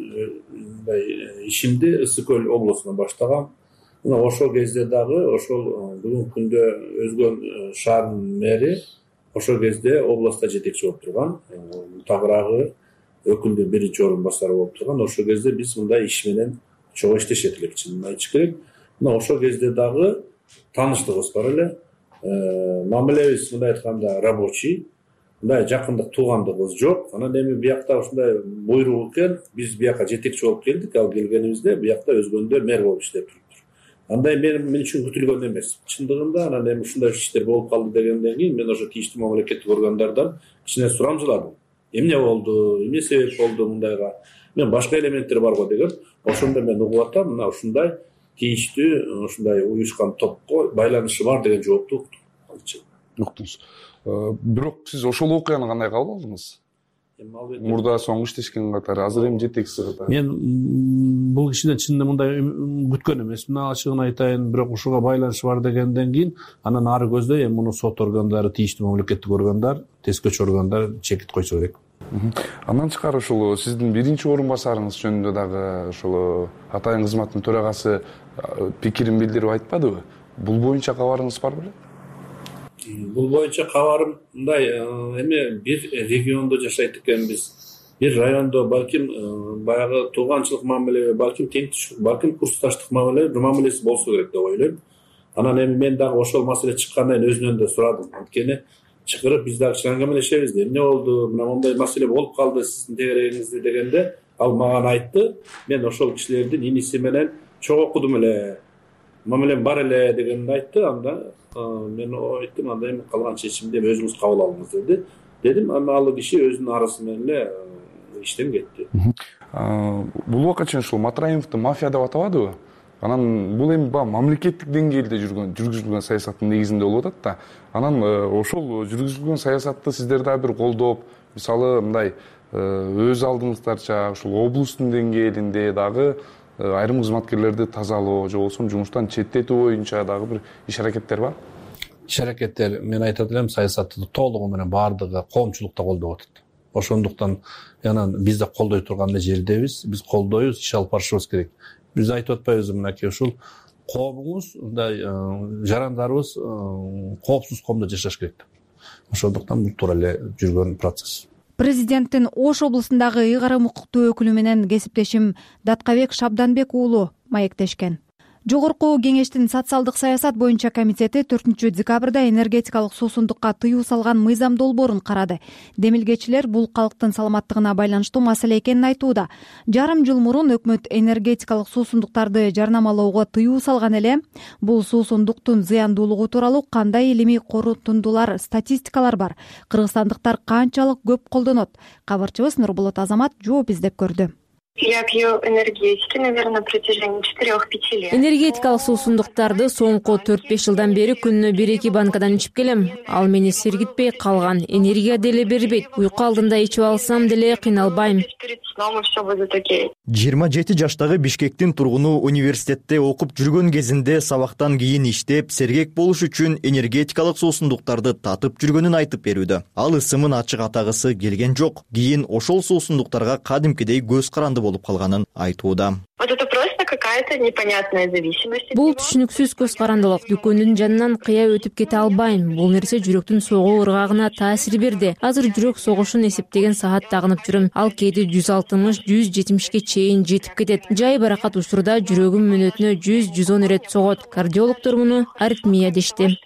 мындай ишимди Ысык Көл облусунан баштагам. Мына ошол кезде дагы ошол бүгүнкү күндө Өзгөн шаарынын мэри ошол кезде областта жетекчи болуп турган. Тагыраагы өкүлдүн биринчи орун басары болуп турган. Ошол кезде биз мындай иш менен чогуу иштешет элек, чынын айтыш керек. Мына ошол кезде дагы тааныштыгыбыз бар эле. Мамилебиз мындай айтканда рабочий, мындай жакындык туугандыгыбыз жок. Анан эми биякта ушундай буйрук экен, биз бияка жетекчи болуп келдик. Ал келгенибизде биякта Өзгөндө мэр болуп иштеп туруптур. Андай мен үчүн күтүлгөн эмес. Чындыгында анан эми ушундай иштер болуп калды дегенден кийин мен ошо тийиштүү мамлекеттик органдардан кичине сурамжыладым. Эмне болду, эмне себеп болду мындайга? Мен башка элементтер барбы деген. Ошондо мен угуп атам, мына ушундай тийиштүү ушундай уюшкан топко байланышы бар деген жоопту уктуңуз. Бирок сиз ошол окуяны кандай кабыл алдыңыз? Мурда соң иштешкен катары, азыр эми жетекчиси катары. Мен бул кишиден чынында мындай күткөн эмесмин, ачыгын айтайын, бирок ушуга байланышы бар дегенден кийин анан ары көздөй эми муну сот органдары, тийиштүү мамлекеттик органдар, тескөөчү органдар чекит койсо керек. Андан тышкары ушул сиздин биринчи орун басарыңыз жөнүндө дагы ушул атайын кызматтын төрагасы пикирин билдирип айтпадыбы? Бул боюнча кабарыңыз бар беле? Бул боюнча кабарым мындай, эми бир региондо жашайт экенбиз. Бир райондо балким баягы тууганчылык мамиле, балким теңдиштик, балким курсташтык мамилеси болсо керек деп ойлойм. Анан эми мен дагы ошол маселе чыккандан кийин өзүнөн да сурадым. Анткени чакырып биз дагы чаңгамелешебиз. Эмне болду? Мына мондай маселе болуп калды сиздин тегерегиңизде дегенде, ал мага айтты. Мен ошол кишилердин иниси менен чогуу окудум эле. Мамилем бар эле дегенди айтты. Анда мен айттым, анда эми калган чечимди өзүңүз кабыл алыңыз деди. Дедим, анда ал киши өзүнүн арызы менен эле иштен кетти. Бул убакка чейин ушул Матраимовду мафия деп атабадыбы? Анан бул эми мамлекеттик деңгээлде жүргүзүлгөн саясаттын негизинде болуп атат да. Анан ошол жүргүзүлгөн саясатты сиздер дагы бир колдоп, мисалы мындай өз алдыңыздарча ушул облустун деңгээлинде дагы айрым кызматкерлерди тазалоо же болбосо жумуштан четтетүү боюнча дагы бир иш-аракеттер бар? Иш-аракеттер, мен айтат элем, саясатты толугу менен баардыгы коомчулукта колдоп атат. Ошондуктан анан биз да колдой турган жердебиз, биз колдойбуз, иш алып барышыбыз керек. Биз айтып атпайбызбы мынакей ушул коомуңуз мындай жарандарыбыз коопсуз коомдо жашаш керек деп. Ошондуктан бул туура эле жүргөн процесс. Президенттин Ош облусундагы ыйгарым укуктуу өкүлү менен кесиптешим Даткабек Шабданбек уулу маектешкен. Жогорку кеңештин социалдык саясат боюнча комитети 4-декабрда энергетикалык суусундукка тыюу салган мыйзам долбоорун карады. Демилгечилер бул калктын саламаттыгына байланыштуу маселе экенин айтууда. Жарым жыл мурун өкмөт энергетикалык суусундуктарды жарнамалоого тыюу салган эле. Бул суусундуктун зыяндуулугу тууралуу кандай илимий корутундулар, статистикалар бар? Кыргызстандыктар канчалык көп колдонот? Кабарчыбыз Нурболот Азамат жооп издеп көрдү. Я пью энергетики, наверное, на протяжении 4-5 лет. Энергетикалык суусундуктарды соңку 4-5 жылдан бери күнүнө 1-2 банкадан ичип келем. Ал мени сергитпей калган. Энергия деле бербейт. Уйку алдында ичип алсам деле кыйналбайм. 27 жаштагы Бишкектин тургуну университетте окуп жүргөн кезинде сабактан кийин иштеп, сергек болуш үчүн энергетикалык суусундуктарды татып жүргөнүн айтып берүүдө. Ал ысымын ачык атагысы келген жок. Кийин ошол суусундуктарга кадимкидей көз каранды болуп калганын айтууда. Вот это просто какая-то непонятная зависимость. Бул түшүнүксүз көз карандылык. Дүкөндүн жанынан кыя өтүп кете албайм. Бул нерсе жүрөктүн согуу ыргагына таасир берди. Азыр жүрөк согушун эсептеген саат тагынып жүрөм. Ал кээде 160-170ке чейин жетип кетет. Жай баракат учурда жүрөгүм мүнөтүнө 100-110 ирет согот. Кардиологдор муну аритмия дешти.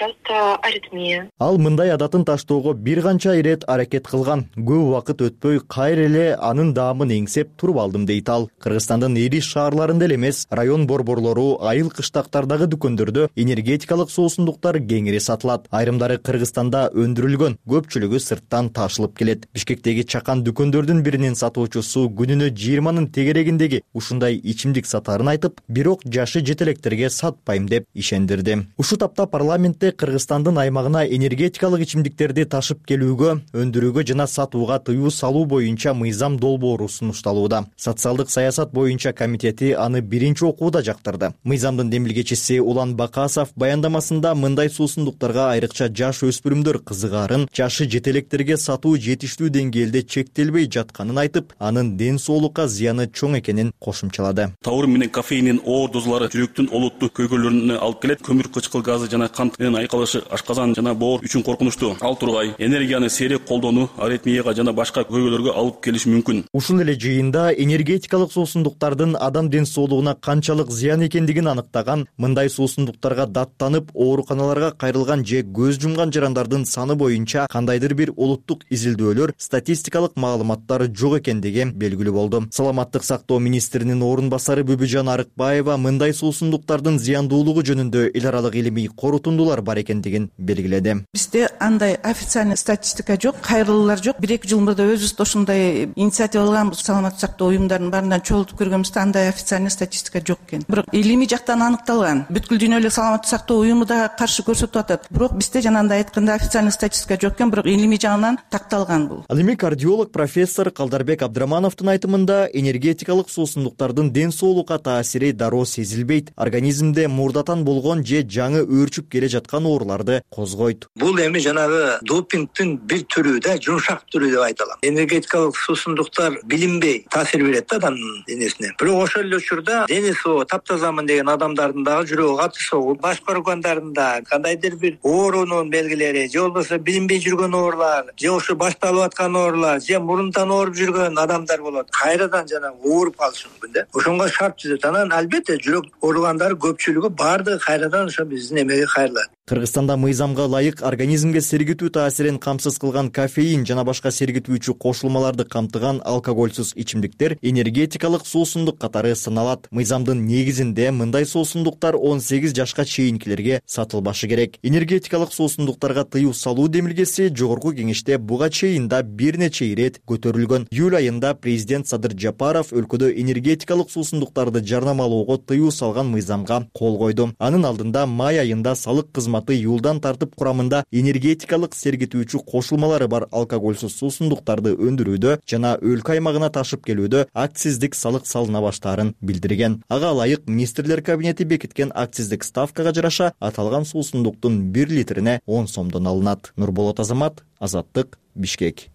Ал мындай адатын таштоого бир канча ирет аракет кылган. Көп убакыт өтпөй кайра эле анын даамын эңсеп туруп алдым дейт ал. Кыргызстандын ири шаарларында эле эмес, район борборлору, айыл кыштактардагы дүкөндөрдө энергетикалык суусундуктар кеңири сатылат. Айрымдары Кыргызстанда өндүрүлгөн, көпчүлүгү сырттан ташылып келет. Бишкектеги чакан дүкөндөрдүн биринин сатуучусу күнүнө 20-нын тегерегиндеги ушундай ичимдик сатаарын айтып, бирок жашы жетелектерге сатпайм деп ишендирди. Ушу тапта парламентте Кыргызстандын аймагына энергетикалык ичимдиктерди ташып келүүгө, өндүрүүгө жана сатууга тыюу салуу боюнча мыйзам долбоору сунушталууда. Социалдык саясат боюнча комитети аны биринчи окууда жактырды. Мыйзамдын демилгечиси Улан Бакасов баяндамасында мындай суусундуктарга айрыкча жаш өспүрүмдөр кызыгаарын, жашы жетелектерге сатуу жетиштүү деңгээлде чектелбей жатканын айтып, анын ден соолукка зыяны чоң экенин кошумчалады. Таурин менен кофеиндин оор дозалары жүрөктүн олуттуу көйгөйлөрүнө алып келет. Көмүр кычкыл газы жана кант менен айкалышы ашказан жана боор үчүн коркунучтуу. Ал тургай энергияны сейрек колдонуу аритмияга жана башка көйгөйлөргө алып келиши мүмкүн. Ушул эле жыйында энергетикалык суусундуктардын адам ден соолугуна канчалык зыян экендигин аныктаган, мындай суусундуктарга даттанып ооруканаларга кайрылган же көз жумган жарандардын саны боюнча кандайдыр бир улуттук изилдөөлөр, статистикалык маалыматтар жок экендиги белгилүү болду. Саламаттык сактоо министринин орун басары Бүбүжан Арыкбаева мындай суусундуктардын зыяндуулугу жөнүндө эл аралык илимий корутундулар бар экендигин белгиледи. Бизде андай официальный статистика жок, кайрылуулар жок. 1-2 жыл мурда өзүбүз ушундай инициатива алганбыз. Саламаттык сактоо уюмдарынын баарынан чогултуп көргөнбүздө андай официальный статистика жок экен. Бирок илимий жактан аныкталган. Бүткүл дүйнөлүк саламаттык сактоо уюму да каршы көрсөтүп атат. Бирок бизде жанагындай айтканда официальный статистика жок экен, бирок илимий жагынан такталган бул. Ал эми кардиолог профессор Калдарбек Абдрамановдун айтымында энергетикалык суусундуктардын ден соолукка таасири дароо сезилбейт. Организмде мурдатан болгон же жаңы өөрчүп келе жаткан ооруларды козгойт. Бул эми жанагы допингдин бир түрү да, жумшак түрү деп айта алам. Энергетикалык суусундуктар билинбей таасир берет да адамдын денесине. Бирок ошол эле учурда денеси таптазамын деген адамдардын дагы жүрөгү катуу согуп, башка органдарында кандайдыр бир оорунун белгилери, же болбосо билинбей жүргөн оорулар, же ошо башталып аткан оорулар, же мурунтан ооруп жүргөн адамдар болот. Кайрадан жана ооруп калышы мүмкүн да. Ошонго шарт түзөт. Анан албетте жүрөк ооругандары көпчүлүгү баардыгы кайрадан ошо биздин эмеге кайрылат. Кыргызстанда мыйзамга ылайык организмге сергитүү таасирин камсыз кылган кофеин жана башка сергитүүчү кошулмаларды камтыган алкогольсуз ичимдиктер энергетикалык суусундук катары саналат. Мыйзамдын негизинде мындай суусундуктар 18 жашка чейинкилерге сатылбашы керек. Энергетикалык суусундуктарга тыюу салуу демилгеси жогорку кеңеште буга чейин да бир нече ирет көтөрүлгөн. Июль айында президент Садыр Жапаров өлкөдө энергетикалык суусундуктарды жарнамалоого тыюу салган мыйзамга кол койду. Анын алдында май айында салык кызматы юлдан тартып курамында энергетикалык сергитүүчү кошулмалары бар алкогольсуз суусундуктарды өндүрүүдө жана өлкө аймагына ташып келүүдө акциздик салык салына баштаарын билдирген. Ага ылайык министрлер кабинети бекиткен акциздик ставкага жараша аталган суусундуктун 1 литрине 10 сомдон алынат. Нурболот Азамат, Азаттык, Бишкек.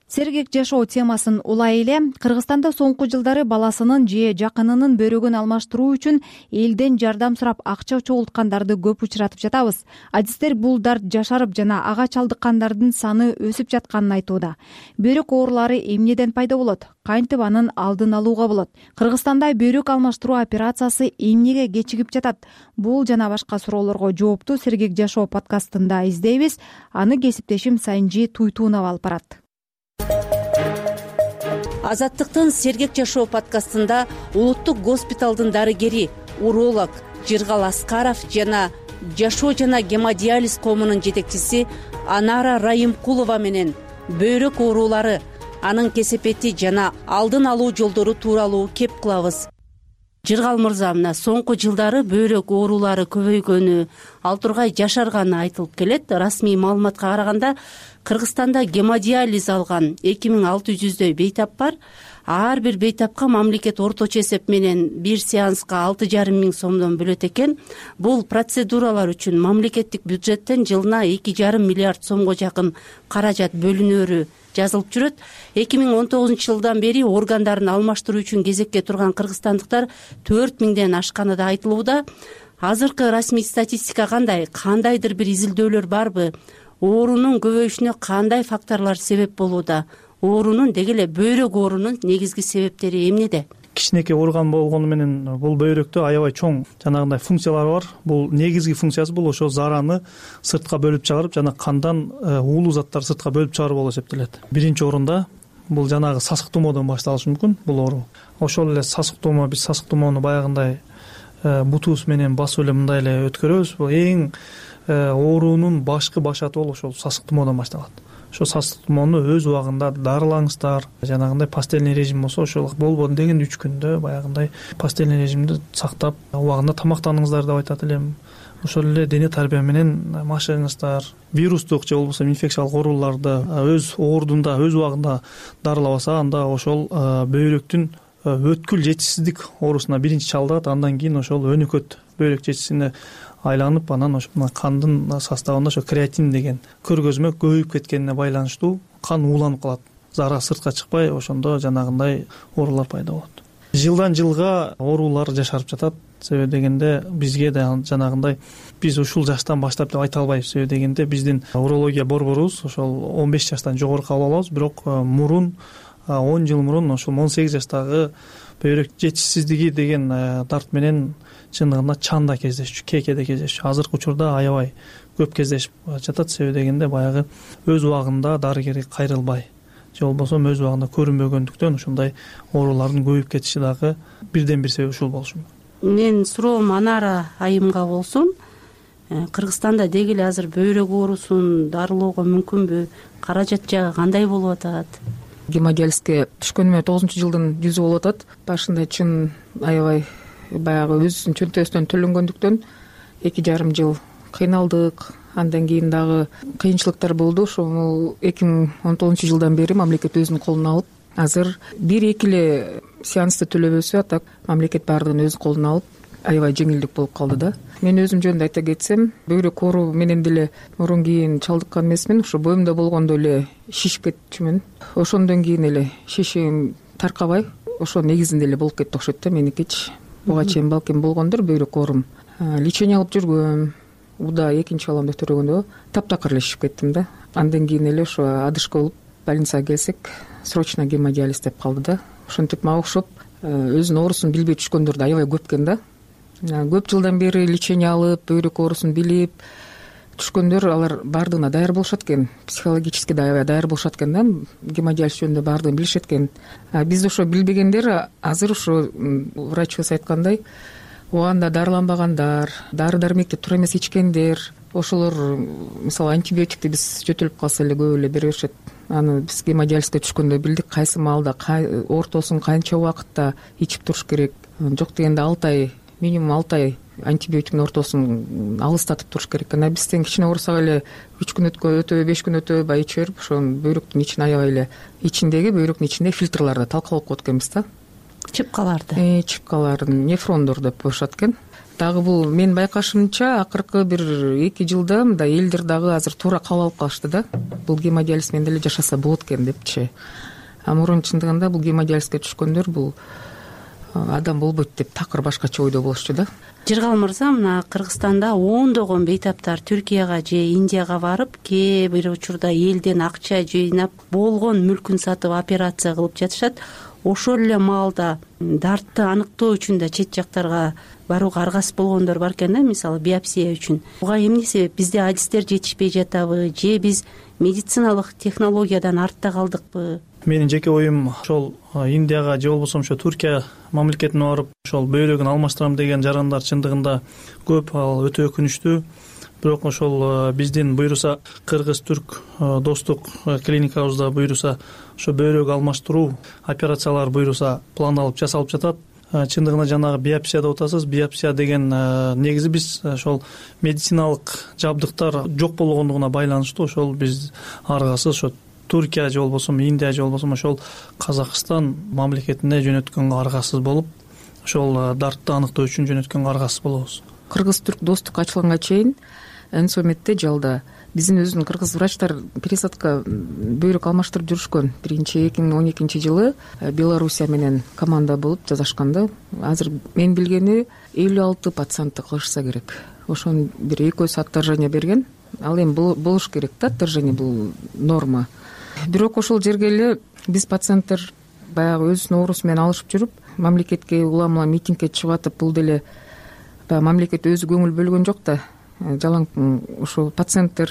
Сергек жашоо темасын улай эле Кыргызстанда соңку жылдары баласынын же жакынынын бөйрөгүн алмаштыруу үчүн элден жардам сурап акча чогулткандарды көп учуратып жатабыз. Адистер бул дарт жашарып жана ага чалдыккандардын саны өсүп жатканын айтууда. Бөйрөк оорулары эмнеден пайда болот? Кантип анын алдын алууга болот? Кыргызстанда бөйрөк алмаштыруу операциясы эмнеге кечигип жатат? Бул жана башка суроолорго жоопту Сергек жашоо подкастында издейбиз. Аны кесиптешим Сайынжи Туйтунова алып барат. Азаттыктын Сергек жашоо подкастында улуттук госпиталдын дарыгери, уролог Жыргал Аскаров жана жашоо жана гемодиализ коомунун жетекчиси Анара Райымкулова менен бөйрөк оорулары, анын кесепети жана алдын алуу жолдору тууралуу кеп кылабыз. Жыргал мырза, мына соңку жылдары бөйрөк оорулары көбөйгөнү, ал тургай жашарганы айтылып келет. Расмий маалыматка караганда Кыргызстанда гемодиализ алган 2600дөй бейтап бар. Ар бир бейтапка мамлекет орточо эсеп менен бир сеанска 6,5 миң сомдон бөлөт экен. Бул процедуралар үчүн мамлекеттик бюджеттен жылына 2,5 миллиард сомго жакын каражат бөлүнөрү жазылып жүрөт. 2019 жылдан бери органдарын алмаштыруу үчүн кезекке турган кыргызстандыктар 4 миңден ашканы да айтылууда. Азыркы расмий статистика кандай? Кандайдыр бир изилдөөлөр барбы? Оорунун көбөйүшүнө кандай факторлор себеп болууда? Оорунун, деги эле бөйрөк оорунун негизги себептери эмнеде? Кичинекей орган болгону менен бул бөйрөктө аябай чоң жанагындай функциялары бар. Бул негизги функциясы бул ошо зараны сыртка бөлүп чыгарып жана кандан уулуу заттарды сыртка бөлүп чыгаруу болуп эсептелет. Биринчи орунда бул жанагы сасык тумоодон башталышы мүмкүн бул оору. Ошол эле сасык тумоо, биз сасык тумоону баягындай бутубуз менен басып эле мындай эле өткөрөбүз. Бул эң оорунун башкы башаты бол ошол сасык тумоодон башталат. Ошо сасык тумоону өз убагында дарылаңыздар. Жанагындай постельный режим болсо, ошол болбоду деген 3 күндө баягындай постельный режимди сактап, убагында тамактаныңыздар деп айтат элем. Ошол эле дене тарбия менен машыгыңыздар. Вирустук же болбосо инфекциялык ооруларды өз ордунда, өз убагында дарылабаса, анда ошол бөйрөктүн өткүл жетишсиздик оорусуна биринчи чалдыгат, андан кийин ошол өнөкөт бөйрөк жетишсине айланып, анан ошо кандын составында ошо креатин деген көргөзмө көбөйүп кеткенине байланыштуу кан ууланып калат. Зара сыртка чыкпай, ошондо жанагындай оорулар пайда болот. Жылдан жылга оорулар жашарып жатат. Себеби дегенде бизге да жанагындай биз ушул жаштан баштап деп айта албайбыз. Себеби дегенде биздин урология борборубуз ошол 15 жаштан жогору кабыл алабыз, бирок мурун 10 жыл мурун ошол 18 жаштагы бөйрөк жетишсиздиги деген дарт менен чындыгында чанда кездешчү, кекеде кездешчү. Азыркы учурда аябай көп кездешип жатат. Себеби дегенде баягы өз убагында дарыгер кайрылбай же болбосо өз убагында көрүнбөгөндүктөн ушундай оорулардын көбөйүп кетиши дагы бирден бир себеби ушул болушу мүмкүн. Мен суроом Анара айымга болсун. Кыргызстанда деги эле азыр бөйрөк оорусун дарылоого мүмкүнбү? Каражат жагы кандай болуп атат? Гемодиализге түшкөнүмө 9-жылдын жүзү болуп атат. Башында чын аябай баягы өзүнүн чөнтөөсүнөн төлөнгөндүктөн 2,5 жыл кыйналдык. Андан кийин дагы кыйынчылыктар болду. Ошол 2019 жылдан бери мамлекет өзүнүн колуна алып, азыр 1-2 эле сеансты төлөбөсү, атак мамлекет баардыгын өз колуна алып, аябай жеңилдик болуп калды да. Мен өзүм жөнүндө айта кетсем, бөйрөк оору менен деле мурун кийин чалдыккан эмесмин. Ошо боюмда болгондо эле шишип кетчүмүн. Ошондон кийин эле шишим таркабай, ошо негизинде эле болуп кетти окшойт да меникичи. Буга чейин балким болгондур бөйрөк оорум. Лечение алып жүргөм. Уда 2-чи баламды төрөгөндө таптакыр эле шишип кеттим да. Андан кийин эле ошо адышка болуп больницага келсек, срочно гемодиализ деп калды да. Ошентип мага окшоп өзүнүн оорусун билбей түшкөндөр да аябай көп экен да. Көп жылдан бери лечение алып, бөйрөк оорусун билип түшкөндөр алар баардыгына даяр болушат экен. Психологически да аябай даяр болушат экен да. Гемодиализ жөнүндө баардыгын билишет экен. Биз ошо билбегендер азыр ошо врачыбыз айткандай убагында дарыланбагандар, дары-дармекти туура эмес ичкендер, ошолор мисалы антибиотикти биз жөтөлүп калса эле көп эле бере беришет. Аны биз гемодиализге түшкөндө билдик кайсы маалда, ортосун канча убакытта ичип туруш керек. Жок дегенде 6 ай, минимум 6 ай антибиотиктин ортосун алыстатып туруш керек экен. Бизден кичине оорусак эле 3 күн өтөбөй, 5 күн өтөбөй ичип берип, ошо бөйрөктүн ичин аябай эле ичиндеги бөйрөктүн ичинде фильтрларды талкалап коет экенбиз да. чыпкаларын нефрондор деп коюшат экен. Дагы бул менин байкашымча акыркы бир 2 жылда мындай элдер дагы азыр туура кабыл алып калышты да. Бул гемодиализ менен деле жашаса болот экен депчи. А мурун чындыгында бул гемодиализге түшкөндөр бул адам болбойт деп такыр башкача ойдо болушчу да. Жыргал мырза, мына Кыргызстанда ондогон бейтаптар Түркияга же Индияга барып, кээ бир учурда элден акча жыйнап, болгон мүлкүн сатып операция кылып жатышат. Ошол эле маалда дартты аныктоо үчүн да чет жактарга барууга аргасыз болгондор бар экен да, мисалы биопсия үчүн. Буга эмне себеп? Бизде адистер жетишпей жатабы же биз медициналык технологиядан артта калдыкпы? Менин жеке оюм ошол Индияга же болбосо ошо Түркия мамлекетине барып ошол бөйрөгүн алмаштырам деген жарандар чындыгында көп, ал өтө өкүнүчтүү. Бирок ошол биздин буйруса кыргыз-түрк достук клиникабызда буйруса ошо бөйрөк алмаштыруу операциялар буйруса пландалып жасалып жатат. Чындыгында жанагы биопсия деп атасыз. Биопсия деген негизи биз ошол медициналык жабдыктар жок болгондугуна байланыштуу ошол биз аргасыз ошо Түркия же болбосо Индия же болбосо ошол Казакстан мамлекетине жөнөткөнгө аргасыз болуп, ошол дартты аныктоо үчүн жөнөткөнгө аргасыз болобуз. Кыргыз-түрк достук ачылганга чейин Энсометте жалда биздин өзүнүн кыргыз врачтар пересадка бөйрөк алмаштырып жүрүшкөн. Биринчи 2012 жылы Белоруссия менен команда болуп жасашканда, азыр мен билгени 56 пациентти кылышса керек. Ошону бир 2 өз отторжение берген. Ал эми болуш керек да, отторжение бул норма. Бирок ошол жерге эле биз пациенттер баягы өзүнүн оорусу менен алышып жүрүп, мамлекетке уламла митингке чыгып атып, бул деле мамлекет өзү көңүл бөлгөн жок да. Жалаң ошол пациенттер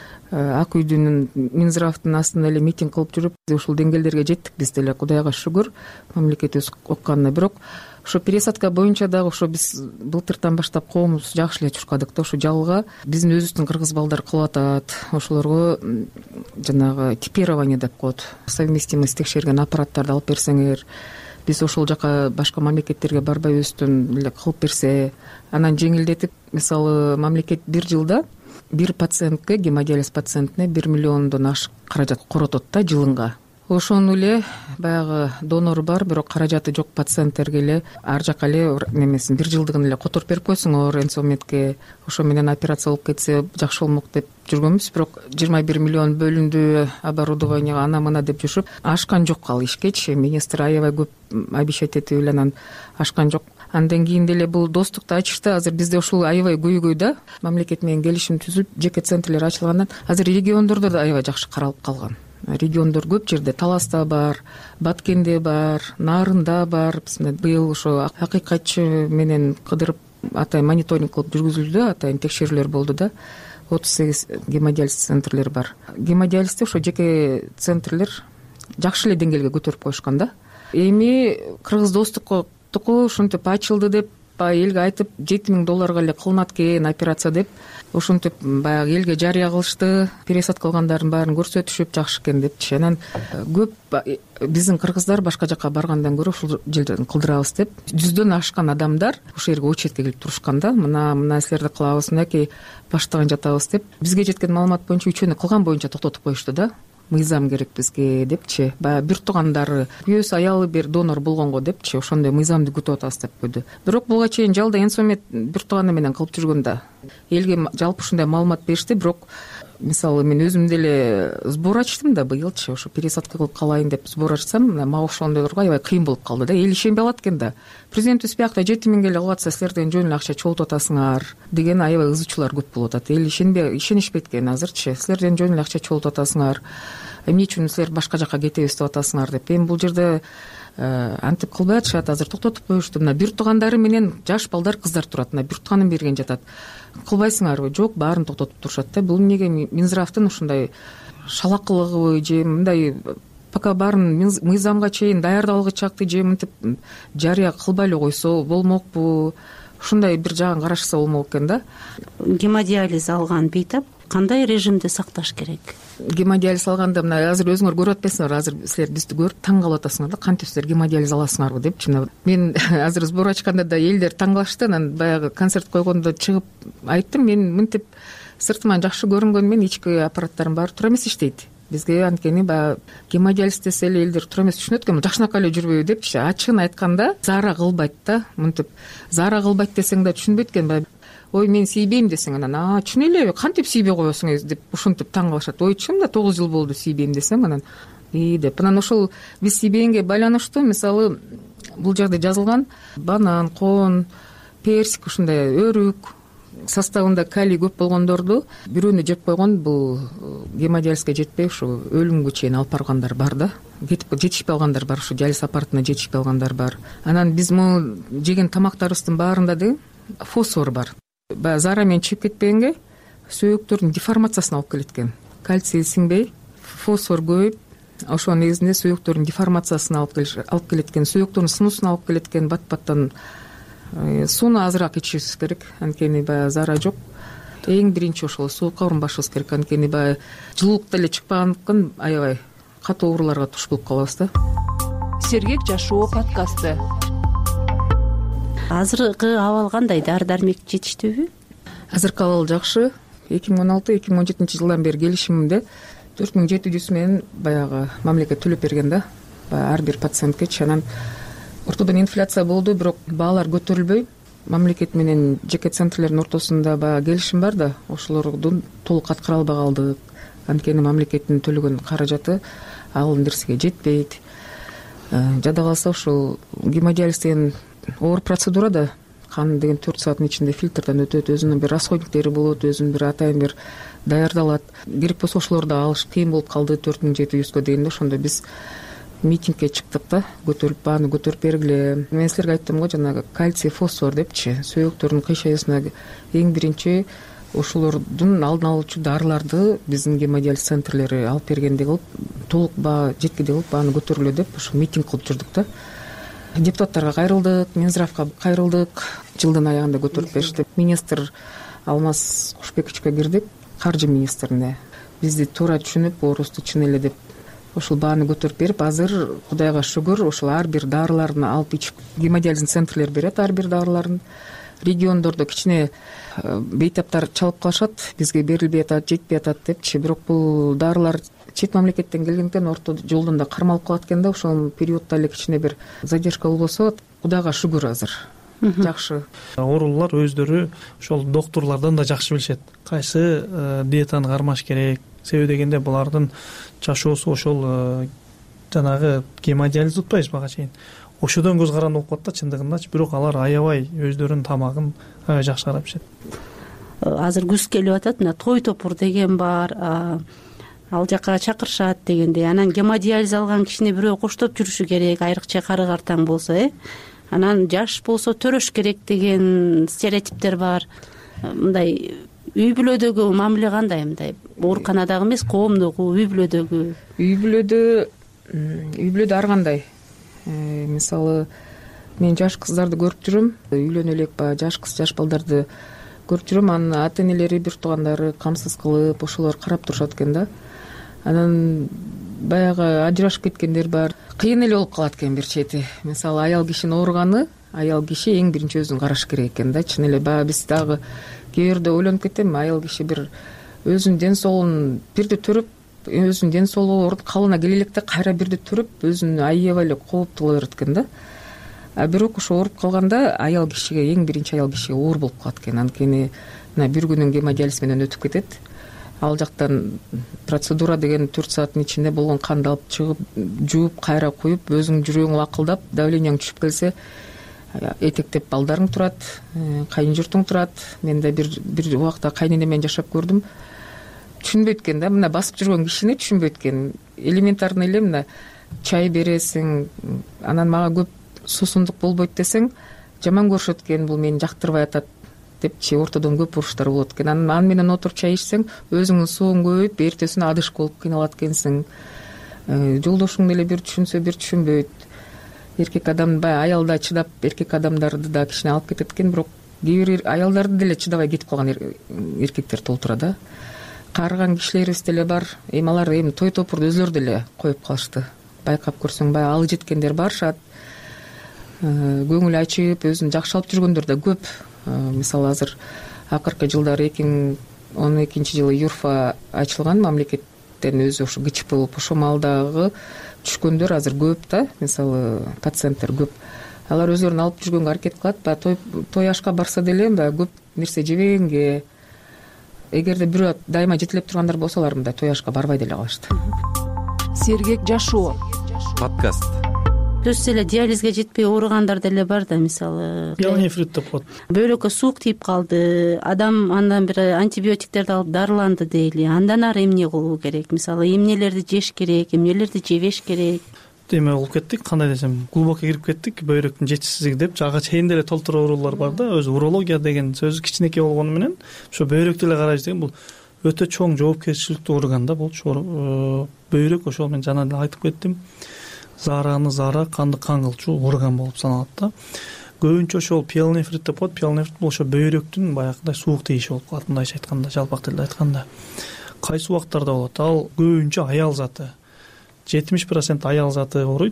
Ак үйдүн Минздравдын астында эле митинг кылып жүрүп, ушул деңгээлдерге жеттик биз деле, Кудайга шүгүр, мамлекет өз окканына. Бирок ошо пересадка боюнча дагы ошо биз былтыртан баштап коомубуз жакшы эле чуркадык да. Ошо жалга биздин өзүбүздүн кыргыз балдар кылып атат. Ошолорго жанагы типирование деп коет. Совместимость текшерген аппараттарды алып берсеңер, биз ошол жака башка мамлекеттерге барбай өзүбүздөн эле кылып берсе, анан жеңилдетип, мисалы мамлекет бир жылда бир пациентке, гемодиализ пациентине 1 миллиондон ашык каражат коротот да жылынга. Ошону эле баягы донору бар, бирок каражаты жок пациенттерге эле ар жака эле немесин бир жылдыгын эле которуп берип койсоңор Энсометке, ошо менен операция болуп кетсе жакшы болмок деп жүргөнбүз. Бирок 21 миллион бөлүндү оборудованияга, ана мына деп жүрүп, ашкан жок ал ишкечи. Министр аябай көп обещать этип эле анан ашкан жок. Андан кийин деле бул достукту ачышты. Азыр бизде ушул аябай көйгөй да. Мамлекет менен келишим түзүлүп, жеке центрлер ачылгандан азыр региондордо да аябай жакшы каралып калган. Региондор көп жерде, Таласта бар, Баткенде бар, Нарында бар. Быйыл ошо акыйкатчы менен кыдырып атайын мониторинг кылып жүргүзүлдү, атайын текшерүүлөр болду да. 38 гемодиализ центрлер бар. Гемодиализде ошо жеке центрлер жакшы эле деңгээлге көтөрүп коюшкан да. Эми кыргыз достукка ушинтип ачылды деп элге айтып, $7,000 эле кылынат экен операция деп, ошентип баягы элге жарыя кылышты. Пересадка кылгандардын баарын көрсөтүшүп жакшы экен депчи. Анан көп биздин кыргыздар башка жака баргандан көрө ушул жерден кылдырабыз деп 100дөн ашкан адамдар ошол жерге очередке келип турушкан да. Мына силерди кылабыз, мынакей баштаган жатабыз деп. Бизге жеткен маалымат боюнча үчөөнү кылган боюнча токтотуп коюшту да. Мыйзам керек бизге депчи. Баягы бир туугандары, күйөөсү аялы бир донор болгонго депчи, ошондой мыйзамды күтүп атабыз деп койду. Бирок буга чейин жалда Энсомет бир тууганы менен кылып жүргөн да. Элге жалпы ушундай маалымат беришти, бирок мисалы мен өзүм деле сбор ачтым да быйылчы, ошо пересадка кылып калайын деп сбор ачсам, мага ошондойлорго аябай кыйын болуп калды да. Эл ишенбей алат экен да. Президентибиз биякта 7,000 эле кылып атса, силерден жөн эле акча чогултуп атасыңар деген аябай ызычуулар көп болуп атат. Эл ишенишпейт экен азырчы. Силерден жөн эле акча чогултуп атасыңар. Эмне үчүн силер башка жака кетебиз деп атасыңар деп. Эми бул жерде антип кылбай атышат, азыр токтотуп коюшту. Мына бир туугандары менен жаш балдар, кыздар турат. Мына бир тууганын берген жатат. Кылбайсыңарбы? Жок, баарын токтотуп турушат да. Бул эмнеге Минздравдын ушундай шалакылыгыбы же мындай пока баарын мыйзамга чейин даярдалгычакты же мынтип жарыя кылбай эле койсо болмокпу? Ушундай бир жагын карашса болмок экен да. Гемодиализ алган бейтап кандай режимде сакташ керек? Гемодиализ алганда мына азыр өзүңөр көрүп атпайсыңарбы, азыр силер бизди көрүп таң калып атасыңар да, кантип силер гемодиализ аласыңарбы депчи. Мен азыр сбор ачканда да элдер таң калышты. Анан баягы концерт койгондо чыгып айттым, мен мынтип сыртыман жакшы көрүнгөнү менен ички аппараттарым баары туура эмес иштейт. бизге анткени баягы гемодиализ десе эле элдер туура эмес түшүнөт экен, жакшынакай эле жүрбөйбү депчи. Ачыгын айтканда заара кылбайт да. Мынтип заара кылбайт десең да түшүнбөйт экен. Баягы ой мен сүйбейм десең анан түшүнө эле кантип сүйбөй коесуң деп ушинтип таң калышат. Ой чынында 9 жыл болду сүйбейм десең анан деп. Анан ошол биз сүйбегенге байланыштуу мисалы бул жерде жазылган банан, коон, персик, ушундай өрүк составында калий көп болгондорду бирөөнү жеп койгон, бул гемодиализге жетпей ушу өлүмгө чейин алып баргандар бар да. Кетип жетишпей алгандар бар, ушу диализ аппаратына жетишпей алгандар бар. Анан биз могу жеген тамактарыбыздын баарында деген фосфор бар. Баягы заара менен чыгып кетпегенге сөөктөрдүн деформациясына алып келет экен. Кальций сиңбей, фосфор көбөйүп, ошонун негизинде сөөктөрдүн деформациясына алып келет экен, сөөктөрдүн сынуусуна алып келет экен. Бат-баттан сууну азыраак ичишибиз керек, анткени баягы заара жок. Эң биринчи ошол суукка урунбашыбыз керек, анткени баягы жылуулукта эле чыкпагандыктан аябай катуу ооруларга туш болуп калабыз да. Сергек жашоо подкасты. Азыркы абал кандай? Дары дармек жетиштүүбү? Азыркы абал жакшы. 2016-2017 жылдан бери келишимимде 4700 менен баягы мамлекет төлөп берген да. Баягы ар бир пациенткечи. Анан ортодон инфляция болду, бирок баалар көтөрүлбөй. Мамлекет менен жеке центрлердин ортосунда баягы келишим бар да, ошолордун толук аткара албай калдык. Анткени мамлекеттин төлөгөн каражаты ал нерсеге жетпейт. Жада калса ушул гемодиализ деген оор процедура да. Кан деген 4 сааттын ичинде фильтрден өтөт, өзүнүн бир расходниктери болот, өзүнүн бир атайын бир даярдалат. Керек болсо ошолорду алыш кыйын болуп калды 4700гө дегенде. Ошондо биз митингге чыктык да, көтөрүлүп бааны көтөрүп бергиле. Мен силерге айттым го, жанагы кальций, фосфор депчи, сөөктөрдүн кыйшайысына эң биринчи ошолордун алдын алуучу дарыларды биздин гемодиализ центрлери алып бергендей кылып, толук баа жеткидей кылып бааны көтөргүлө деп ошо митинг кылып жүрдүк да. Депутаттарга кайрылдык, Минздравга кайрылдык. Жылдын аягында көтөрүп беришти. Министр Алмаз Кушбековичке кирдик, каржы министрине. Бизди туура түшүнүп, оорубузду чын эле деп ошол бааны көтөрүп берип, азыр Кудайга шүгүр ошол ар бир дарыларын алып ичип, гемодиализдин центрлери берет ар бир дарыларын. Региондордо кичине бейтаптар чалып калышат, бизге берилбей атат, жетпей атат депчи, бирок бул дарылар чет мамлекеттен келгенден орто жолдон да кармалып калат экен да. Ошол периоддо эле кичине бир задержка болбосо, Кудайга шүгүр азыр жакшы. Оорулуулар өздөрү ошол доктурлардан да жакшы билишет, кайсы диетаны кармаш керек. Себеби дегенде булардын жашоосу ошол жанагы гемодиализ утпайбыз бага чейин. Ошодон көз каранды болуп калат да чындыгындачы, бирок алар аябай өздөрүнүн тамагын аябай жакшы карап ичет. Азыр күз келип атат, мына той топур деген бар, ал жака чакырышат дегендей. Анан гемодиализ алган кишини бирөө коштоп жүрүшү керек, айрыкча кары картаң болсо, Анан жаш болсо төрөш керек деген стереотиптер бар. Мындай үй бүлөдөгү мамиле кандай? Мындай ооруканадагы эмес, коомдогу, үй бүлөдөгү? Үй бүлөдө ар кандай. Мисалы, мен жаш кыздарды көрүп жүрөм, үйлөнө элек баягы жаш кыз, жаш балдарды көрүп жүрөм. Анын ата энелери, бир туугандары камсыз кылып, ошолор карап турушат экен да. Анан баягы ажырашып кеткендер бар. Кыйын эле болуп калат экен бир чети. Мисалы, аял кишинин ооруганы, аял киши эң биринчи өзүн караш керек экен да. Чын эле баягы биз дагы кээ бирде ойлонуп кетем, аял киши бир өзүнүн ден соолугун бирди төрөп, өзүнүн ден соолугу калыбына келе электе кайра бирди төрөп, өзүн аябай эле кооптуу кыла берет экен да. Бирок ошо ооруп калганда аял кишиге, эң биринчи аял кишиге оор болуп калат экен. Анткени мына бир күнүн гемодиализ менен өтүп кетет. Ал жактан процедура деген 4 сааттын ичинде болгон канды алып чыгып, жууп, кайра куюп, өзүң жүрөгүң лакылдап, давленияң түшүп келсе, этектеп балдарың турат, кайын журтуң турат. Мен да бир убакта кайнене менен жашап көрдүм. Түшүнбөйт экен да, мына басып жүргөн кишини түшүнбөйт экен. Элементарный эле мына чай бересиң, анан мага көп суусундук болбойт десең, жаман көрүшөт экен, бул мени жактырбай атат депчи, ортодон көп уруштар болот экен. Аны менен отуруп чай ичсең, өзүңдүн сууң көбөйүп, эртесине адыш болуп кыйналат экенсиң. Жолдошуң деле бир түшүнсө, бир түшүнбөйт. Эркек адам баягы аялда чыдап, эркек адамдарды да кичине алып кетет экен, бирок кээ бир аялдарды деле чыдабай кетип калган эркектер толтура да. Каарыган кишилерибиз деле бар. Алар той топурду өзлөрү деле коюп калышты. Байкап көрсөң, баягы алы жеткендер барышат. Көңүл ачып, өзүн жакшы алып жүргөндөр да көп. Мисалы, азыр акыркы жылдары 2012 жылы ЮРФА ачылган, мамлекет мамлекеттен өзү ошо кичи болуп ошол маалдагы түшкөндөр азыр көп да, мисалы пациенттер көп. Алар өзлөрүн алып жүргөнгө аракет кылат, баягы той ашка барса деле баягы көп нерсе жебегенге, эгерде бирөө дайыма жетелеп тургандар болсо алар мындай той ашка барбай деле калышты. Сергек жашоо подкаст. Плюс эле диализге жетпей ооругандар деле бар да, мисалы пиелонефрит деп коет. Бөйрөккө суук тийип калды, адам андан бери антибиотиктерди алып дарыланды дейли. Андан ары эмне кылуу керек? Мисалы эмнелерди жеш керек, эмнелерди жебеш керек? Эме болуп кеттик, кандай десем, глубокко кирип кеттик. Бөйрөктүн жетишсиздиги деп, ага чейин деле толтура оорулар бар да. Өзү урология деген сөз кичинекей болгону менен ошо бөйрөктү эле карайбыз деген бул өтө чоң жоопкерчиликтүү орган да бул. Бөйрөк ошол мен жана эле айтып кеттим. Зараны зара, канды кан кылчу орган болуп саналат да. Көбүнчө ошол пиелонефрит деп коет. Пиелонефрит бул ошо бөйрөктүн баягындай суук тийиши болуп калат, мындайча айтканда, жалпак тилде айтканда. Кайсы убактарда болот? Ал көбүнчө аял заты. 70% аял заты ооруйт,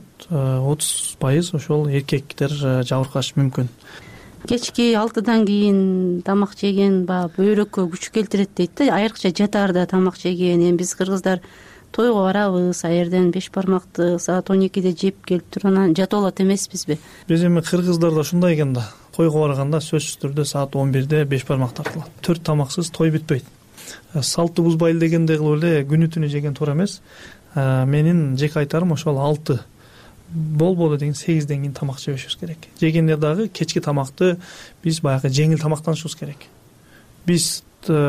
30% ошол эркектер жабыркашы мүмкүн. Кечки 6-дан кийин тамак жеген бөйрөккө күч келтирет дейт да, айрыкча жатаарда тамак жеген. Эми биз кыргыздар тойго барабыз, аерден 5 бармакты саат 12-де жеп келип туруп анан жатып алат эмеспизби? Биз эми кыргыздарда ушундай экен да. Тойго барганда сөзсүз түрдө саат 11-де 5 бармак тартылат. 4 тамаксыз той бүтпөйт. Салтты бузбайлы дегендей кылып эле күнү түнү жеген туура эмес. Менин жеке айтарым ошол 6 болбоду деген 8ден кийин тамак жебешибиз керек. Жегенде дагы кечки тамакты биз баягы жеңил тамактанышыбыз керек. Биз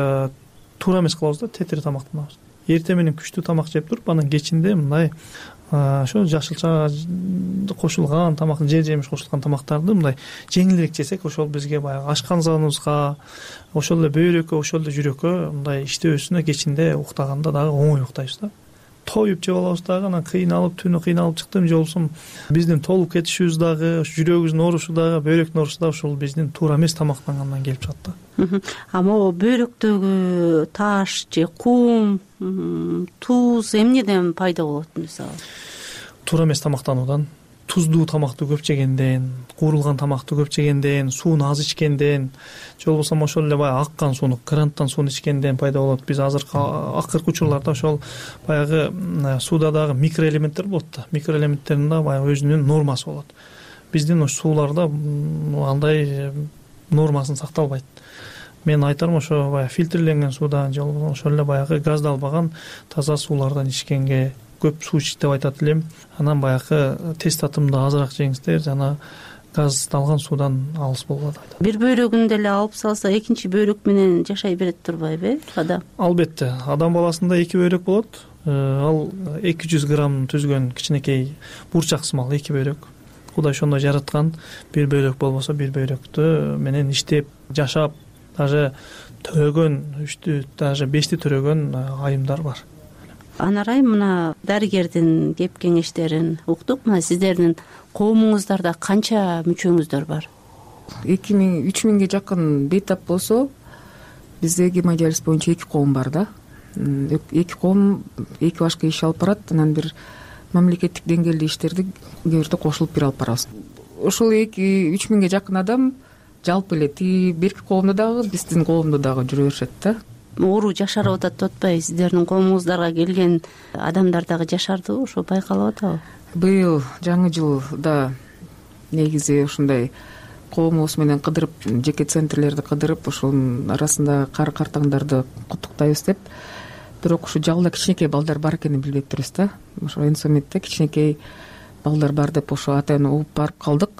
туура эмес кылабыз да, тетири тамактанабыз. Эртең менен күчтүү тамак жеп туруп, анан кечинде мындай ошо жашылча кошулган тамак, жер жемиш кошулган тамактарды мындай жеңилирээк жесек, ошол бизге баягы ашканыбызга, ошол эле бөйрөккө, ошол эле жүрөккө мындай иштөөсүнө кечинде уктаганда дагы оңой уктайбыз да. Тоюп жеп алабыз дагы, анан кыйналып, түнү кыйналып чыктым, же болбосо биздин толуп кетишибиз дагы, жүрөгүбүздүн оорушу дагы, бөйрөктүн оорусу дагы ушул биздин туура эмес тамактангандан келип чыгат да. А могу бөйрөктөгү таш же кум, туз эмнеден пайда болот мисалы? Туура эмес тамактануудан, туздуу тамакты көп жегенден, куурулган тамакты көп жегенден, сууну аз ичкенден, же болбосо ошол эле баягы аккан сууну, кранттан сууну ичкенден пайда болот. Биз акыркы учурларда ошол баягы сууда дагы микроэлементтер болот да. Микроэлементтердин да баягы өзүнүн нормасы болот. Биздин ошо сууларда андай нормасын сакталбайт. Мен айтарым ошо баягы фильтрленген суудан же болбосо ошол эле баягы газдалбаган таза суулардан ичкенге көп суу ич деп айтат элем. Анан баягы тест татымды азыраак жеңиздер, жана газдалган суудан алыс болуп атат. Бир бөйрөгүн деле алып салса, экинчи бөйрөк менен жашай берет турбайбы адам? Албетте, адам баласында 2 бөйрөк болот. Ал 200 грамм түзгөн кичинекей бурчаксымал 2 бөйрөк. Кудай ошондой жараткан. Бир бөйрөк болбосо бир бөйрөктү менен иштеп, жашап, даже төрөгөн 3-тү, даже 5-ти төрөгөн айымдар бар. Анарай, мына дарыгердин кеп кеңештерин уктук. Мына сиздердин коомуңуздарда канча мүчөңүздөр бар? 3000ге жакын бейтап болсо, бизде гемодиализ боюнча 2 коом бар да. 2 коом 2 башка иш алып барат, анан бир мамлекеттик деңгээлде иштерди кээ бирде кошулуп бир алып барабыз. Ошол 3000ге жакын адам жалпы эле бирки коомдо дагы, биздин коомдо дагы жүрө беришет да. Оору жашарып атат деп атпайбы? Сиздердин коомуңуздарга келген адамдар дагы жашардыбы? Ошо байкалып атабы? Быйыл жаңы жылда негизи ушундай коомубуз менен кыдырып, жеке центрлерди кыдырып, ошонун арасында кары картаңдарды куттуктайбыз деп. Бирок ушу жалда кичинекей балдар бар экенин билбей турбуз да. Ошо Энсометте кичинекей балдар бар деп ошо ата-эне угуп барып калдык.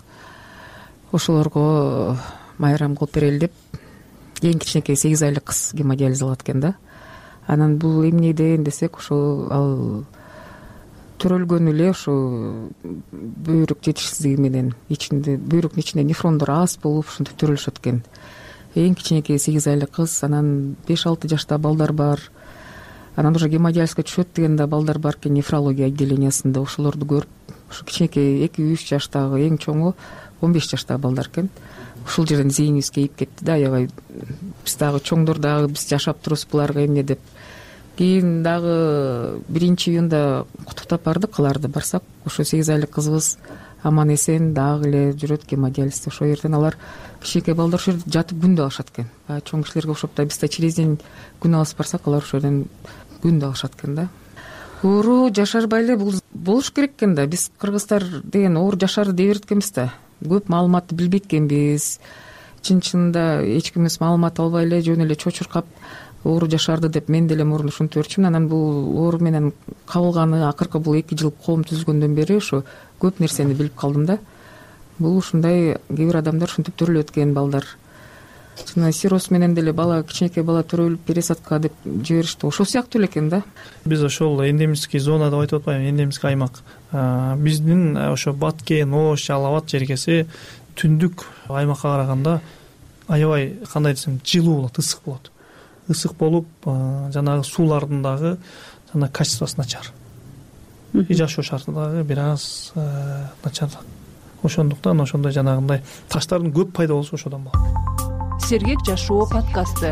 Ошолорго майрам кылып берели деп, эң кичинекей 8 айлык кыз гемодиализ алат экен да. Анан бул эмнеден десек, ошо ал төрөлгөн эле ошо бөйрөк жетишсиздиги менен, ичинде бөйрөктүн ичинде нефрондор аз болуп ушинтип төрөлүшөт экен. Эң кичинекей 8 айлык кыз, анан 5-6 жашта балдар бар. Анан уже гемодиализге түшөт деген да балдар бар экен нефрология отделениясында. Ошолорду көрүп, ошо кичинекей 2-3 жаштагы, эң чоңу 15 жаштагы балдар экен. Ушул жерден зээнибиз кейип кетти да, аябай биз дагы чоңдор дагы биз жашап турубуз буларга эмне деп. Кийин дагы 1-июнда куттуктап бардык, аларды барсак, ошо 8 айлык кызыбыз аман эсен дагы эле жүрөт гемодиализде. Ошол жерден алар кичинекей балдар ошол жерде жатып күндө алышат экен. Чоң кишилерге окшоп да биз да через день күн алыс барсак, алар ошол жерден күндө алышат экен да. оору жашарбай эле бул болуш керек экен да. Биз кыргыздар деген оор жашарды дей берет экенбиз да. Көп маалыматты билбейт экенбиз. Чын-чынында эч кимибиз маалымат албай эле жөн эле чочуркап оору жашарды деп мен деле мурун ушинтип көрчүмүн. Анан бул оору менен кабылганы акыркы бул 2 жыл коом түзүлгөндөн бери ошо көп нерсени билип калдым да. Бул ушундай кээ бир адамдар ушинтип төрөлөт экен, балдар. Жана сироз менен деле бала, кичинекей бала төрөлүп пересадка деп жиберишти. Ошол сыяктуу эле экен да. Биз ошол эндемический зона деп айтып атпайбы, эндемический аймак. Биздин ошо Баткен, Ош, Жалал Абад жергеси түндүк аймакка караганда аябай кандай десем жылуу болот, ысык болот. Ысык болуп, жанагы суулардын дагы жана качествосу начар. И жашоо шарты дагы бир аз начар. Ошондуктан ошондой жанагындай таштардын көп пайда болушу ошодон болот. Сергек жашоо подкасты.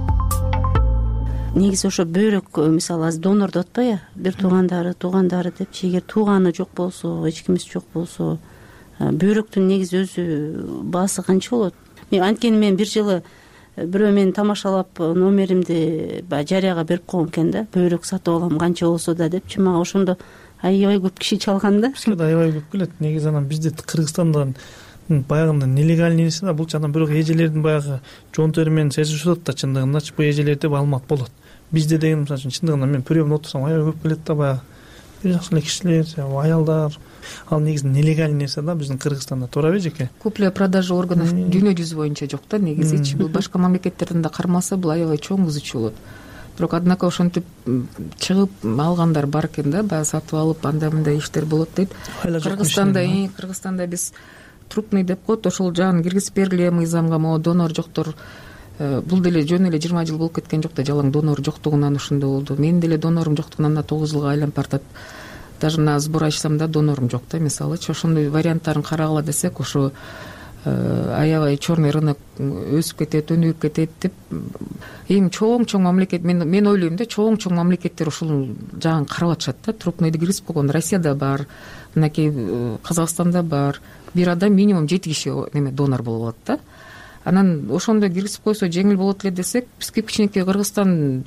Негизи ошо бөйрөк, мисалы азыр донор деп атпайбы, бир туугандары депчи, эгер тууганы жок болсо, эч кимиз жок болсо, бөйрөктүн негизи өзү баасы канча болот? Анткени мен бир жылы бирөө мени тамашалап номеримди жарыяга берип койгон экен да, бөйрөк сатып алам канча болсо да депчи. Мага ошондо аябай көп киши чалган да. Бизге да аябай көп келет. Негизи анан бизде Кыргызстандан баягында нелегальный нерсе да, бул анан бирок эжелердин баягы жон тери менен сезишип атат да, чындыгындачы бул эжелерде маалымат болот. Бизде деген мисалы үчүн чындыгында мен приемда отурсам аябай көп келет да, баягы бир жакшы эле кишилер, аялдар. Ал негизи нелегальный нерсе да биздин Кыргызстанда, туурабы эжеке? Купля продажа органов дүйнө жүзү боюнча жок да негизичи. Бул башка мамлекеттерден да кармалса бул аябай чоң бузуучу болот. Бирок однако ошентип чыгып алгандар бар экен да, баягы сатып алып андай мындай иштер болот дейт. Кыргызстанда биз трупный деп коет, ошол жагын киргизип бергиле мыйзамга, могу донор жоктор. Бул деле жөн эле 20 жыл болуп кеткен жок да, жалаң донор жоктугунан ушундай болду. Менин деле донорум жоктугунан 9 жылга айланып бартат. Даже на сбор ачсам да донорум жок да, мисалычы. Ошондой варианттарын карагыла десек, ошо аябай черный рынок өсүп кетет, өнүгүп кетет деп эми чоң мамлекет, мен ойлойм да, чоң мамлекеттер ушул жагын карап атышат да. Трупныйды киргизип койгон Россияда бар, мынакей Казакстанда бар. Бир адам минимум 7 киши донор болуп алат да. Анан ошондой киргизип койсо жеңил болот эле десек, бизге кичинекей Кыргызстан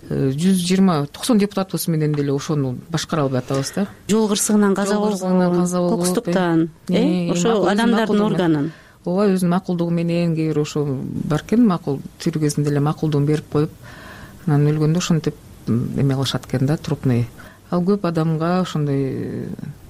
120-90 депутатыбыз менен деле ошону башкара албай атабыз да. Жол кырсыгынан каза болгон, кокустуктан, ошо адамдардын органын. Ооба, өзүнүн макулдугу менен кээ бир ошо бар экен, макул тирүү кезинде эле макулдугун берип коюп, анан өлгөндө ошентип эме кылышат экен да, трупный. Ал көп адамга ошондой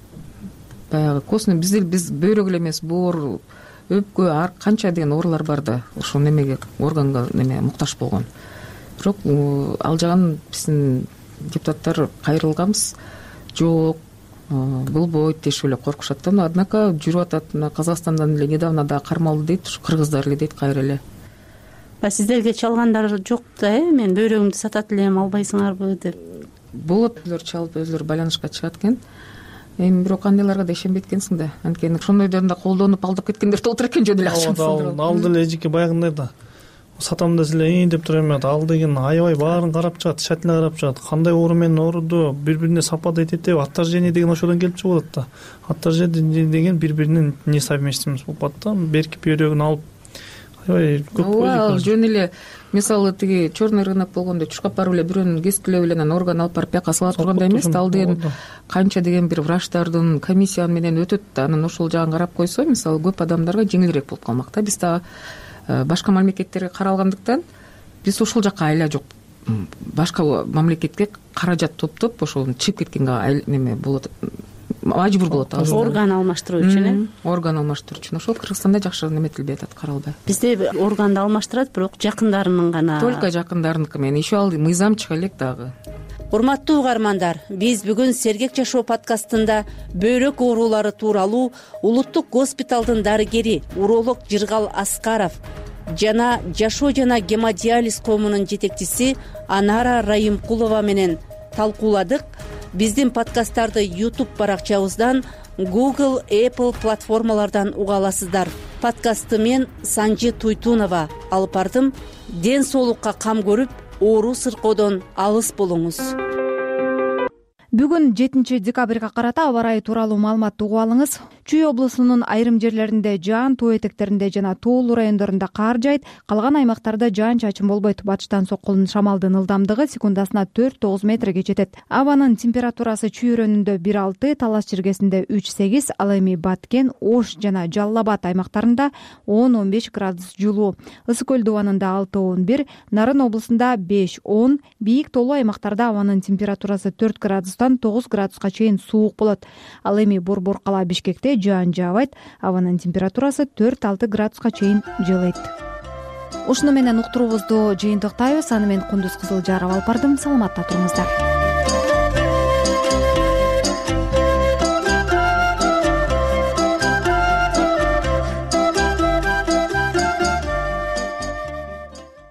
баягы костный, биз бөйрөк эле эмес, боор, өпкө, канча деген оорулар бар да, ошо немеге, органга муктаж болгон. Бирок ал жагын биздин депутаттар кайрылганбыз. Жок, болбойт дешип эле коркушат да. Однако жүрүп атат. Казакстандан эле недавно да кармалды дейт, ушу кыргыздар эле дейт кайра эле. Сиздерге чалгандар жок да, мен бөйрөгүмдү сатат элем, албайсыңарбы деп. Болот, өзлөр чалып, өзлөр байланышка чыгат экен. Эми бирок кандайларга да ишенбейт экенсиң да. Анткени ошондойдон да колдонуп алдап кеткендер толтур экен, жөн эле акчасын. Ал деле эжеке баягындай да. Сатам десе эле деп тура эме, ал деген аябай баарын карап чыгат, тщательно карап чыгат. Кандай оору менен ооруду бири-бирине совпадать этип, отторжение деген ошодон келип чыгып атат да. Отторжение деген бири-биринин несовместимость болуп атат да. Берки бөйрөгүн алып аябай көп. Ал жөн эле мисалы тиги черный рынок болгондо чуркап барып эле бирөөнүн кескилеп эле анан орган алып барып бияка сала тургандай эмес да. Ал деген канча деген бир врачтардын комиссия менен өтөт да. Анан ошол жагын карап койсо, мисалы көп адамдарга жеңилирээк болуп калмак да. Биз дагы башка мамлекеттерге каралгандыктан биз ошол жакка айла жок. Башка мамлекетке каражат топтоп ошол чыгып кеткенге неме болот, мажбур болот. Орган алмаштыруу үчүн, орган алмаштыруу үчүн ошол Кыргызстанда жакшы неметилбей атат, каралбай. Бизде органды алмаштырат, бирок жакындарынын гана. Только жакындарыныкы менен. Иши ал мыйзам чыга элек дагы. Урматтуу угармандар, биз бүгүн Сергек жашоо подкастында бөйрөк оорулары тууралуу Улуттук госпиталдын дарыгери уролог Жыргал Аскаров жана жашоо жана гемодиализ коомунун жетекчиси Анара Райымкулова менен талкууладык. Биздин подкасттарды YouTube баракчабыздан, Google, Apple платформалардан уга аласыздар. Подкастты мен Санжи Туйтунова алып бардым. Ден соолукка кам көрүп, оору сыркоодон алыс болуңуз. Бүгүн 7 декабрга карата аба ырайы тууралуу маалыматты угуп алыңыз. Чүй облусунун айрым жерлеринде жаан, тоо этектеринде жана тоолуу райондорунда кар жаайт, калган аймактарда жаан-чачын болбойт. Батыштан соккон шамалдын ылдамдыгы секундасына 4-9 метрге жетет. Абанын температурасы чүй өрөөнүндө 1-6, Талас жиргесинде 3-8, ал эми Баткен, Ош жана Жалал Абад аймактарында 10-15 градус жылуу. Ысык көл дубанында 6-11, Нарын облусунда 5-10, бийик тоолуу аймактарда абанын температурасы 4 градустан 9 градуска чейин суук болот. Ал эми Борбор кала Бишкекте жаан жаабайт, абанын температурасы 4-6 градуска чейин жылыйт. Ушуну менен уктуруубузду жыйынтыктайбыз. Аны мен Кундуз Кызылжаров алып бардым. Саламатта туруңуздар.